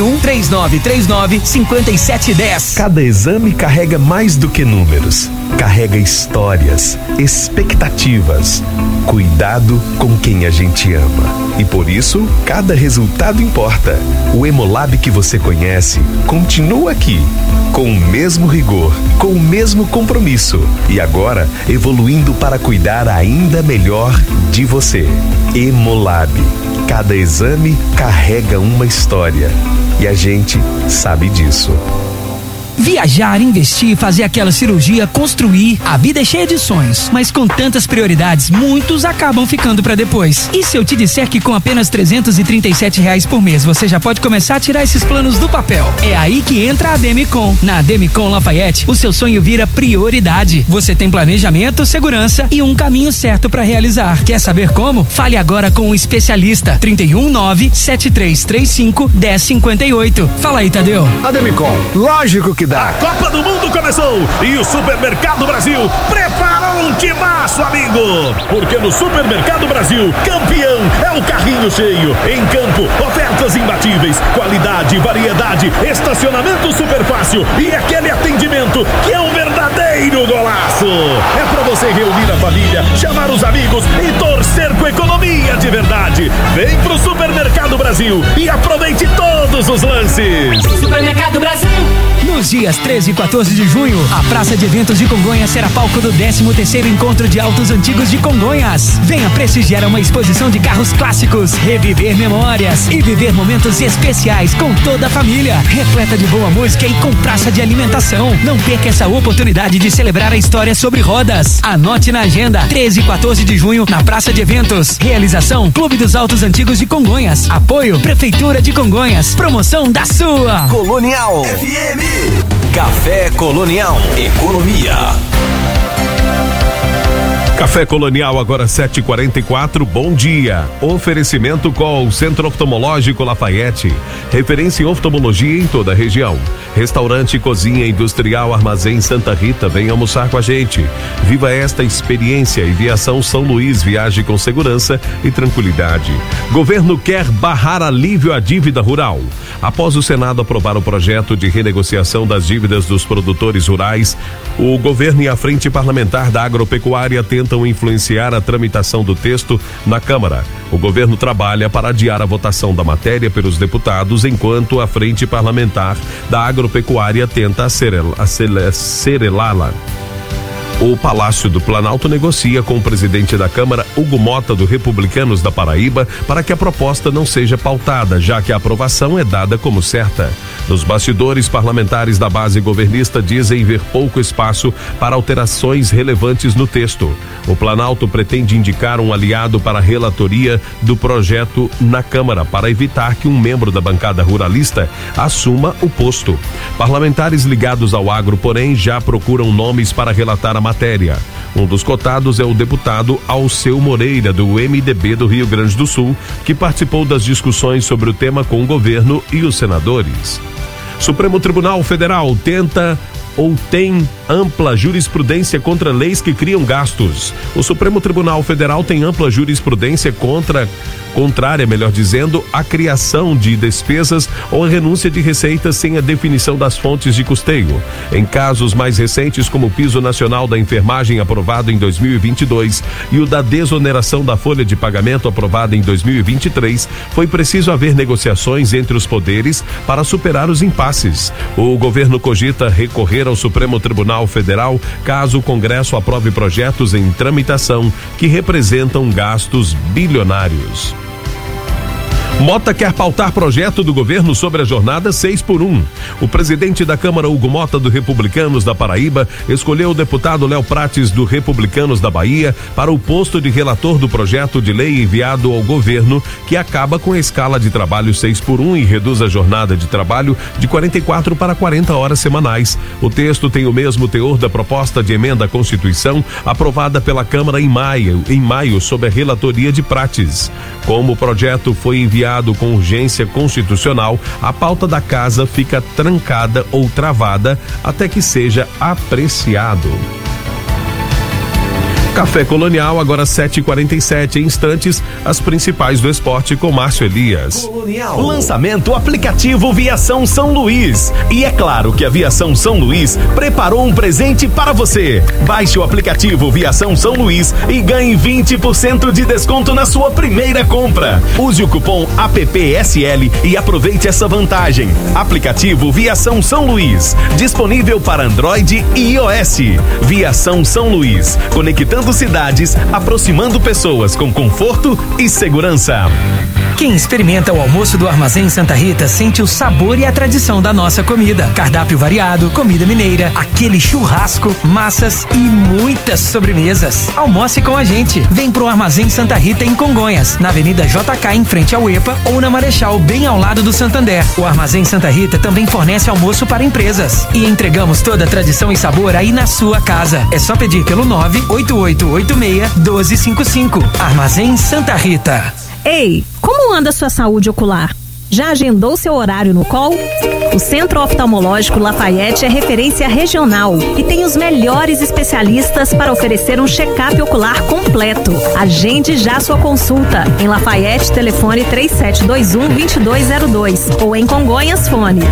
Speaker 2: 31-3939-5710.
Speaker 18: Cada exame carrega mais do que números. Carrega histórias, expectativas, cuidado com quem a gente ama. E por isso, cada resultado importa. O Hemolab que você conhece continua aqui, com o mesmo rigor, com o mesmo compromisso e agora evoluindo para cuidar ainda melhor de você. Hemolab. Cada exame carrega uma história e a gente sabe disso.
Speaker 2: Viajar, investir, fazer aquela cirurgia, construir. A vida é cheia de sonhos, mas com tantas prioridades, muitos acabam ficando pra depois. E se eu te disser que com apenas R$337 por mês você já pode começar a tirar esses planos do papel? É aí que entra a Demicon. Na Demicon Lafayette, o seu sonho vira prioridade. Você tem planejamento, segurança e um caminho certo pra realizar. Quer saber como? Fale agora com o especialista. 319-7335-1058. Fala aí, Tadeu.
Speaker 3: A Demicon, lógico que dá.
Speaker 1: A Copa do Mundo começou e o Supermercado Brasil preparou um timaço, amigo. Porque no Supermercado Brasil, campeão é o carrinho cheio. Em campo, ofertas imbatíveis, qualidade, variedade, estacionamento super fácil e aquele atendimento que é um verdadeiro golaço. É pra você reunir a família, chamar os amigos e torcer com economia de verdade. Vem pro Supermercado Brasil e aproveite todos os lances.
Speaker 2: Supermercado Brasil. Nos dias 13 e 14 de junho, a Praça de Eventos de Congonhas será palco do 13º Encontro de Autos Antigos de Congonhas. Venha prestigiar uma exposição de carros clássicos, reviver memórias e viver momentos especiais com toda a família, repleta de boa música e com praça de alimentação. Não perca essa oportunidade de celebrar a história sobre rodas. Anote na agenda, 13 e 14 de junho, na Praça de Eventos. Realização, Clube dos Autos Antigos de Congonhas. Apoio, Prefeitura de Congonhas. Promoção da sua
Speaker 5: Colonial FM. Café Colonial. Economia.
Speaker 18: Café Colonial, agora 7h44, bom dia. Oferecimento com Centro Oftalmológico Lafayette, referência em oftalmologia em toda a região. Restaurante Cozinha Industrial Armazém Santa Rita, vem almoçar com a gente. Viva esta experiência. Viação São Luís, viaje com segurança e tranquilidade. Governo quer barrar alívio à dívida rural. Após o Senado aprovar o projeto de renegociação das dívidas dos produtores rurais, o governo e a Frente Parlamentar da Agropecuária tentam influenciar a tramitação do texto na Câmara. O governo trabalha para adiar a votação da matéria pelos deputados, enquanto a Frente Parlamentar da Agropecuária tenta acerelá-la. O Palácio do Planalto negocia com o presidente da Câmara, Hugo Mota, do Republicanos da Paraíba, para que a proposta não seja pautada, já que a aprovação é dada como certa. Nos bastidores, parlamentares da base governista dizem ver pouco espaço para alterações relevantes no texto. O Planalto pretende indicar um aliado para a relatoria do projeto na Câmara, para evitar que um membro da bancada ruralista assuma o posto. Parlamentares ligados ao agro, porém, já procuram nomes para relatar a matéria. Um dos cotados é o deputado Alceu Moreira, do MDB do Rio Grande do Sul, que participou das discussões sobre o tema com o governo e os senadores. Supremo Tribunal Federal tenta ou tem ampla jurisprudência contra leis que criam gastos. O Supremo Tribunal Federal tem ampla jurisprudência contrária, melhor dizendo, à criação de despesas ou a renúncia de receitas sem a definição das fontes de custeio. Em casos mais recentes, como o Piso Nacional da Enfermagem aprovado em 2022 e o da desoneração da folha de pagamento aprovada em 2023, foi preciso haver negociações entre os poderes para superar os impasses. O governo cogita recorrer ao Supremo Tribunal Federal caso o Congresso aprove projetos em tramitação que representam gastos bilionários. Mota quer pautar projeto do governo sobre a jornada 6x1. O presidente da Câmara, Hugo Mota, do Republicanos da Paraíba, escolheu o deputado Léo Prates, do Republicanos da Bahia, para o posto de relator do projeto de lei enviado ao governo, que acaba com a escala de trabalho 6x1 e reduz a jornada de trabalho de 44 para 40 horas semanais. O texto tem o mesmo teor da proposta de emenda à Constituição aprovada pela Câmara em maio, sob a relatoria de Prates. Como o projeto foi enviado com urgência constitucional, a pauta da casa fica trancada ou travada até que seja apreciado. Café Colonial, agora 7h47, em instantes, as principais do esporte com Márcio Elias.
Speaker 8: Colonial. Lançamento aplicativo Viação São Luís. E é claro que a Viação São Luís preparou um presente para você. Baixe o aplicativo Viação São Luís e ganhe 20% de desconto na sua primeira compra. Use o cupom APPSL e aproveite essa vantagem. Aplicativo Viação São Luís, disponível para Android e iOS. Viação São Luís, conectando cidades, aproximando pessoas com conforto e segurança.
Speaker 2: Quem experimenta o almoço do Armazém Santa Rita sente o sabor e a tradição da nossa comida. Cardápio variado, comida mineira, aquele churrasco, massas e muitas sobremesas. Almoce com a gente. Vem pro Armazém Santa Rita em Congonhas, na Avenida JK em frente ao EPA ou na Marechal, bem ao lado do Santander. O Armazém Santa Rita também fornece almoço para empresas. E entregamos toda a tradição e sabor aí na sua casa. É só pedir pelo 98886-1255. Armazém Santa Rita.
Speaker 7: Ei, como anda a sua saúde ocular? Já agendou seu horário no COL? O Centro Oftalmológico Lafayette é referência regional e tem os melhores especialistas para oferecer um check-up ocular completo. Agende já sua consulta. Em Lafayette, telefone 3721-2202 ou em Congonhas, fone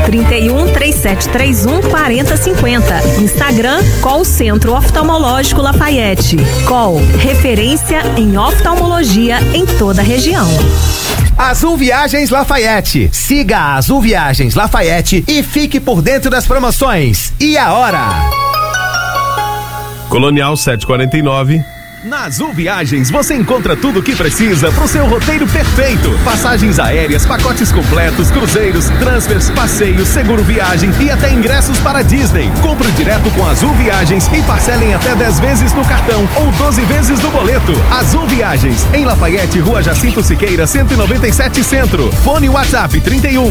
Speaker 7: 31-3731-4050. Instagram, COL Centro Oftalmológico Lafayette. COL, referência em oftalmologia em toda a região.
Speaker 13: Azul Viagens Lafayette. Siga a Azul Viagens Lafayette e fique por dentro das promoções. E a hora?
Speaker 4: Colonial 749.
Speaker 1: Na Azul Viagens você encontra tudo o que precisa para o seu roteiro perfeito. Passagens aéreas, pacotes completos, cruzeiros, transfers, passeios, seguro viagem e até ingressos para Disney. Compre direto com Azul Viagens e parcelem até 10 vezes no cartão ou 12 vezes no boleto. Azul Viagens, em Lafayette, Rua Jacinto Siqueira, 197 Centro. Fone WhatsApp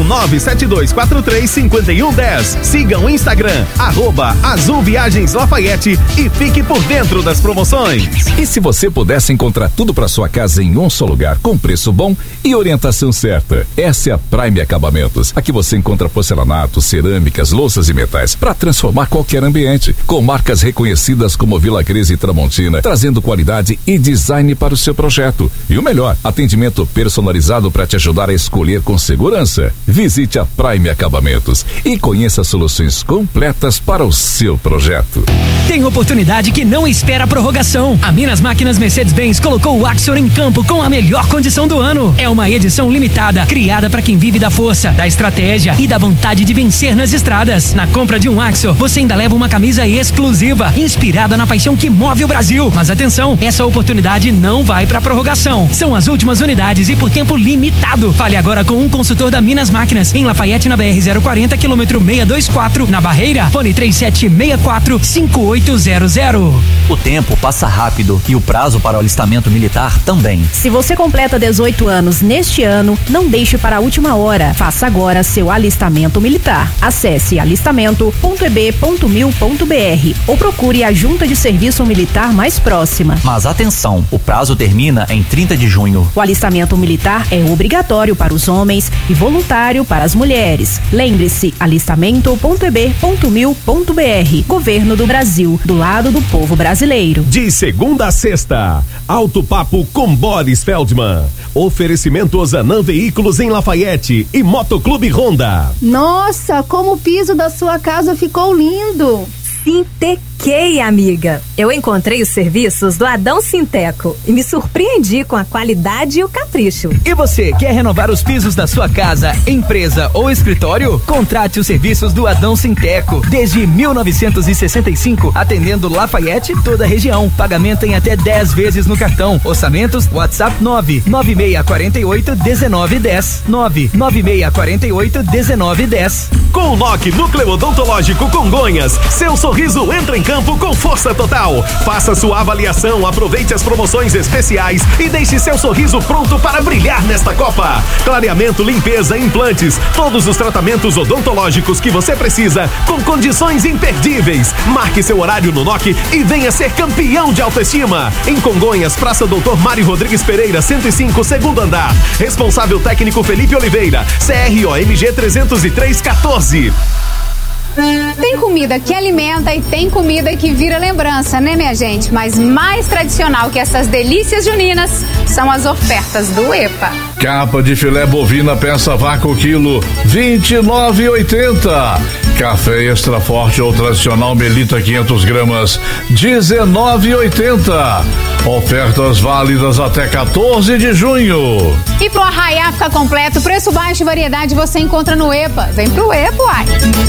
Speaker 1: 31-97243-5110. Siga o Instagram, @Azul Viagens Lafayette e fique por dentro das promoções.
Speaker 6: E se você pudesse encontrar tudo para sua casa em um só lugar, com preço bom e orientação certa? Essa é a Prime Acabamentos. Aqui você encontra porcelanato, cerâmicas, louças e metais para transformar qualquer ambiente, com marcas reconhecidas como Vila Cris e Tramontina, trazendo qualidade e design para o seu projeto. E o melhor, atendimento personalizado para te ajudar a escolher com segurança. Visite a Prime Acabamentos e conheça soluções completas para o seu projeto.
Speaker 2: Tem oportunidade que não espera a prorrogação. A Minas Máquinas Mercedes-Benz colocou o Axor em campo com a melhor condição do ano. É uma edição limitada, criada para quem vive da força, da estratégia e da vontade de vencer nas estradas. Na compra de um Axor, você ainda leva uma camisa exclusiva, inspirada na paixão que move o Brasil. Mas atenção, essa oportunidade não vai para prorrogação. São as últimas unidades e por tempo limitado. Fale agora com um consultor da Minas Máquinas, em Lafayette, na BR-040, quilômetro 624, na Barreira. Fone 3764-5800.
Speaker 10: O tempo passa rápido e o prazo para o alistamento militar também.
Speaker 7: Se você completa 18 anos neste ano, não deixe para a última hora. Faça agora seu alistamento militar. Acesse alistamento.eb.mil.br ou procure a junta de serviço militar mais próxima.
Speaker 10: Mas atenção, o prazo termina em 30 de junho.
Speaker 7: O alistamento militar é obrigatório para os homens e voluntário para as mulheres. Lembre-se, alistamento.eb.mil.br. Governo do Brasil, do lado do povo brasileiro.
Speaker 1: De segunda a sexta, Alto Papo com Boris Feldman. Oferecimento Ozanam Veículos em Lafayette e Motoclube Honda.
Speaker 23: Nossa, como o piso da sua casa ficou lindo.
Speaker 7: Sintequei, amiga. Eu encontrei os serviços do Adão Sinteco e me surpreendi com a qualidade e o capricho.
Speaker 2: E você, quer renovar os pisos da sua casa, empresa ou escritório? Contrate os serviços do Adão Sinteco. Desde 1965, atendendo Lafayette e toda a região. Pagamento em até 10 vezes no cartão. Orçamentos, WhatsApp 99648-1910. 99648-1910.
Speaker 1: Com o NOC Núcleo Odontológico Congonhas, seu sorriso entra em campo com força total. Faça sua avaliação, aproveite as promoções especiais e deixe seu sorriso pronto para brilhar nesta Copa. Clareamento, limpeza, implantes, todos os tratamentos odontológicos que você precisa com condições imperdíveis. Marque seu horário no NOC e venha ser campeão de autoestima. Em Congonhas, Praça Doutor Mário Rodrigues Pereira, 105, segundo andar. Responsável técnico Felipe Oliveira, CROMG 30314.
Speaker 23: Tem comida que alimenta e tem comida que vira lembrança, né, minha gente? Mas mais tradicional que essas delícias juninas são as ofertas do EPA.
Speaker 24: Capa de filé bovina peça vácuo quilo, R$29,80. Café extra forte ou tradicional Melita 500 gramas, R$19,80. Ofertas válidas até 14 de junho.
Speaker 23: E E pro arraiar ficar completo, preço baixo e variedade você encontra no EPA. Vem pro EPA, uai.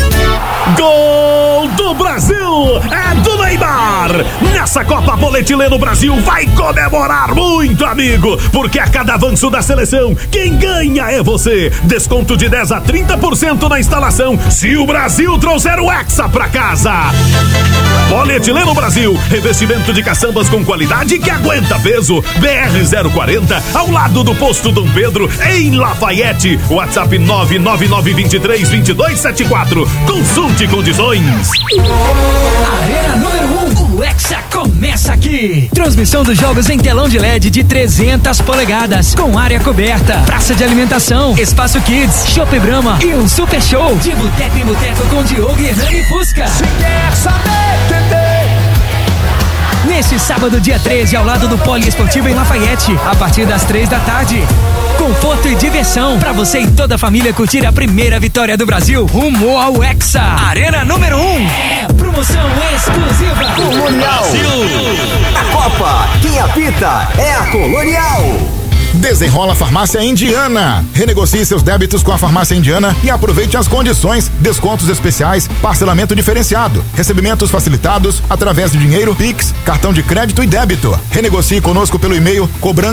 Speaker 1: Gol do Brasil é do Neymar. Nessa Copa Polietileno Brasil vai comemorar muito, amigo, porque a cada avanço da seleção, quem ganha é você. Desconto de 10 a 30% na instalação se o Brasil trouxer o Hexa pra casa. Polietileno Brasil, revestimento de caçambas com qualidade que aguenta peso. BR 040, ao lado do posto Dom Pedro, em Lafayette. WhatsApp 999232274. Consulte condições.
Speaker 2: Arena número 1, o Hexa começa aqui. Transmissão dos jogos em telão de LED de 300 polegadas, com área coberta, praça de alimentação, espaço kids, Chopp Brahma e um super show de boteco em boteco com Diogo e Hernani Fusca. Se quer saber, Tete. Neste sábado, dia 13, ao lado do Poliesportivo em Lafayette, a partir das 3 da tarde. Conforto e diversão para você e toda a família curtir a primeira vitória do Brasil rumo ao Hexa. Arena número 1 é promoção exclusiva
Speaker 5: Colonial. A Copa, quem apita é a Colonial.
Speaker 9: Desenrola Farmácia Indiana. Renegocie seus débitos com a Farmácia Indiana e aproveite as condições, descontos especiais, parcelamento diferenciado, recebimentos facilitados através de dinheiro, Pix, cartão de crédito e débito. Renegocie conosco pelo e-mail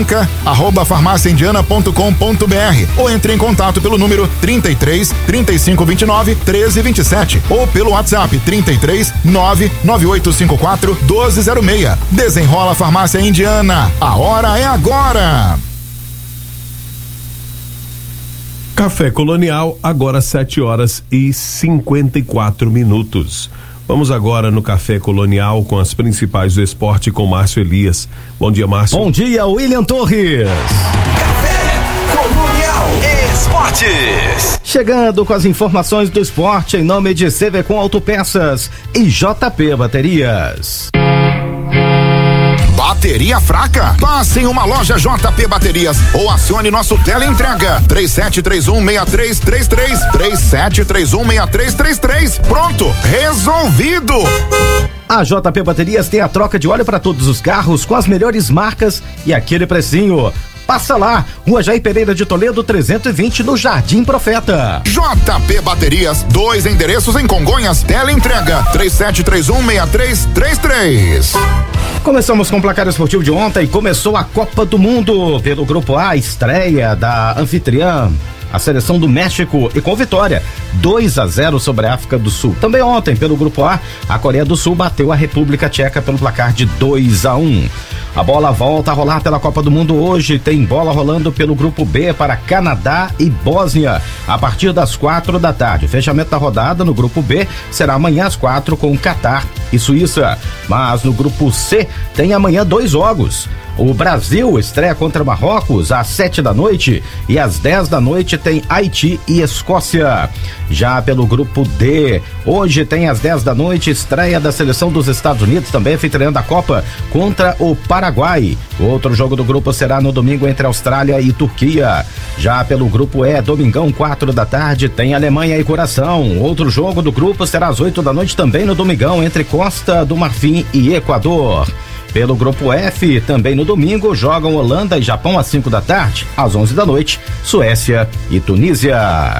Speaker 9: cobranca@farmaciaindiana.com.br ou entre em contato pelo número 33 3529 1327 ou pelo WhatsApp 33 99854 1206. Desenrola Farmácia Indiana. A hora é agora.
Speaker 4: Café Colonial, agora 7h54. Vamos agora no Café Colonial com as principais do esporte com Márcio Elias. Bom dia, Márcio.
Speaker 12: Bom dia, William Torres.
Speaker 5: Café Colonial Esportes.
Speaker 12: Chegando com as informações do esporte em nome de CVCom Autopeças e JP Baterias.
Speaker 9: Bateria fraca? Passe em uma loja JP Baterias ou acione nosso teleentrega 37316333 37316333. Pronto, resolvido.
Speaker 12: A JP Baterias tem a troca de óleo para todos os carros com as melhores marcas e aquele precinho. Passa lá, Rua Jair Pereira de Toledo 320 no Jardim Profeta.
Speaker 9: JP Baterias, 2 endereços em Congonhas, teleentrega 37316333.
Speaker 12: Começamos com o placar esportivo de ontem. Começou a Copa do Mundo pelo Grupo A, estreia da anfitriã, a seleção do México, e com vitória 2-0 sobre a África do Sul. Também ontem, pelo Grupo A, a Coreia do Sul bateu a República Tcheca pelo placar de 2-1. A bola volta a rolar pela Copa do Mundo hoje. Tem bola rolando pelo Grupo B para Canadá e Bósnia a partir das 4 da tarde. O fechamento da rodada no Grupo B será amanhã às 4 com Catar e Suíça. Mas no Grupo C tem amanhã 2 jogos. O Brasil estreia contra Marrocos às 7 da noite e às 10 da noite tem Haiti e Escócia. Já pelo Grupo D, hoje tem às 10 da noite estreia da seleção dos Estados Unidos, também anfitriã da Copa, contra o Paraguai. O outro jogo do grupo será no domingo entre Austrália e Turquia. Já pelo Grupo E, domingão 4 da tarde, tem Alemanha e Coração. Outro jogo do grupo será às 8 da noite também no domingão entre Costa do Marfim e Equador. Pelo Grupo F, também no domingo, jogam Holanda e Japão às 5 da tarde, às 11 da noite, Suécia e Tunísia.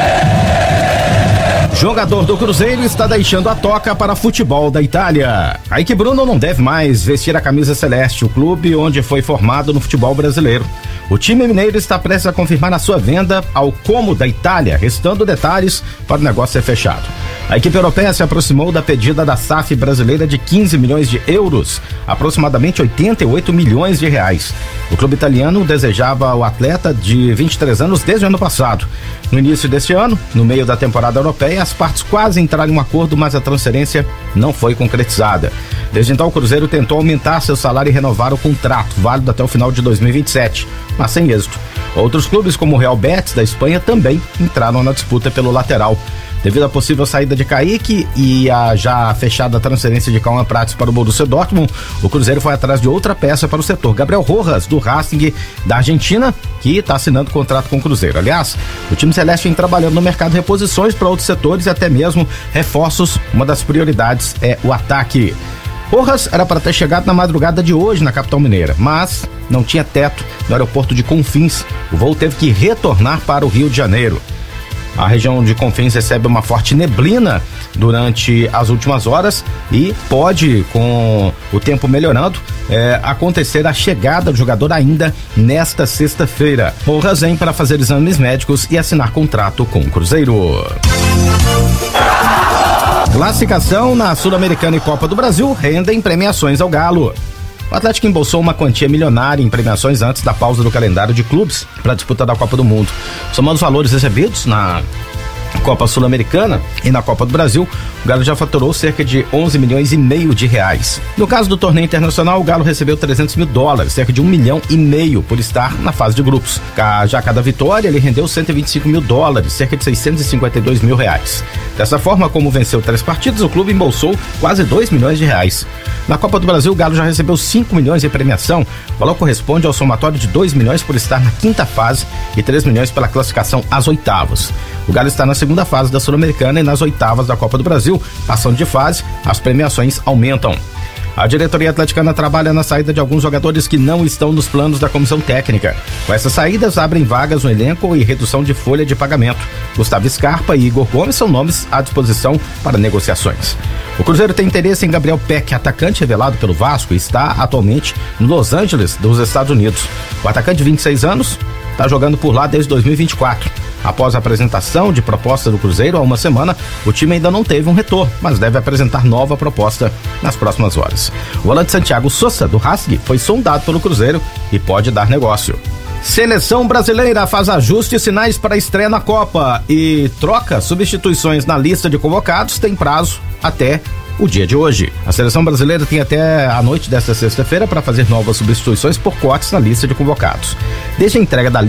Speaker 12: Jogador do Cruzeiro está deixando a toca para futebol da Itália. Kaique Bruno não deve mais vestir a camisa celeste, o clube onde foi formado no futebol brasileiro. O time mineiro está prestes a confirmar a sua venda ao Como da Itália, restando detalhes para o negócio ser fechado. A equipe europeia se aproximou da pedida da SAF brasileira de 15 milhões de euros, aproximadamente 88 milhões de reais. O clube italiano desejava o atleta de 23 anos desde o ano passado. No início deste ano, no meio da temporada europeia, as partes quase entraram em um acordo, mas a transferência não foi concretizada. Desde então, o Cruzeiro tentou aumentar seu salário e renovar o contrato, válido até o final de 2027, mas sem êxito. Outros clubes, como o Real Betis da Espanha, também entraram na disputa pelo lateral. Devido à possível saída de Kaique e a já fechada transferência de Cauã Prates para o Borussia Dortmund, o Cruzeiro foi atrás de outra peça para o setor. Gabriel Rojas, do Racing da Argentina, que está assinando contrato com o Cruzeiro. Aliás, o time celeste vem trabalhando no mercado de reposições para outros setores e até mesmo reforços. Uma das prioridades é o ataque. Porras era para ter chegado na madrugada de hoje na capital mineira, mas não tinha teto no aeroporto de Confins. O voo teve que retornar para o Rio de Janeiro. A região de Confins recebe uma forte neblina durante as últimas horas e pode, com o tempo melhorando, acontecer a chegada do jogador ainda nesta sexta-feira. Porras vem para fazer exames médicos e assinar contrato com o Cruzeiro. Classificação na Sul-Americana e Copa do Brasil rendem premiações ao Galo. O Atlético embolsou uma quantia milionária em premiações antes da pausa do calendário de clubes para a disputa da Copa do Mundo. Somando os valores recebidos na Copa Sul-Americana e na Copa do Brasil, o Galo já faturou cerca de 11 milhões e meio de reais. No caso do torneio internacional, o Galo recebeu 300 mil dólares, cerca de 1 milhão e meio por estar na fase de grupos. Já cada vitória, ele rendeu 125 mil dólares, cerca de 652 mil reais. Dessa forma, como venceu 3 partidas, o clube embolsou quase 2 milhões de reais. Na Copa do Brasil, o Galo já recebeu 5 milhões de premiação. O valor corresponde ao somatório de 2 milhões por estar na 5ª fase e 3 milhões pela classificação às 8avas. O Galo está na 2ª fase da Sul-Americana e nas 8avas da Copa do Brasil. Passando de fase, as premiações aumentam. A diretoria atleticana trabalha na saída de alguns jogadores que não estão nos planos da comissão técnica. Com essas saídas, abrem vagas no elenco e redução de folha de pagamento. Gustavo Scarpa e Igor Gomes são nomes à disposição para negociações. O Cruzeiro tem interesse em Gabriel Peck, atacante revelado pelo Vasco, e está atualmente no Los Angeles, dos Estados Unidos. O atacante de 26 anos está jogando por lá desde 2024. Após a apresentação de proposta do Cruzeiro há uma semana, o time ainda não teve um retorno, mas deve apresentar nova proposta nas próximas horas. O volante Santiago Sousa, do Racing, foi sondado pelo Cruzeiro e pode dar negócio. Seleção brasileira faz ajustes e sinais para a estreia na Copa e troca substituições na lista de convocados, tem prazo até o dia de hoje. A seleção brasileira tem até a noite desta sexta-feira para fazer novas substituições por cortes na lista de convocados. Desde a entrega da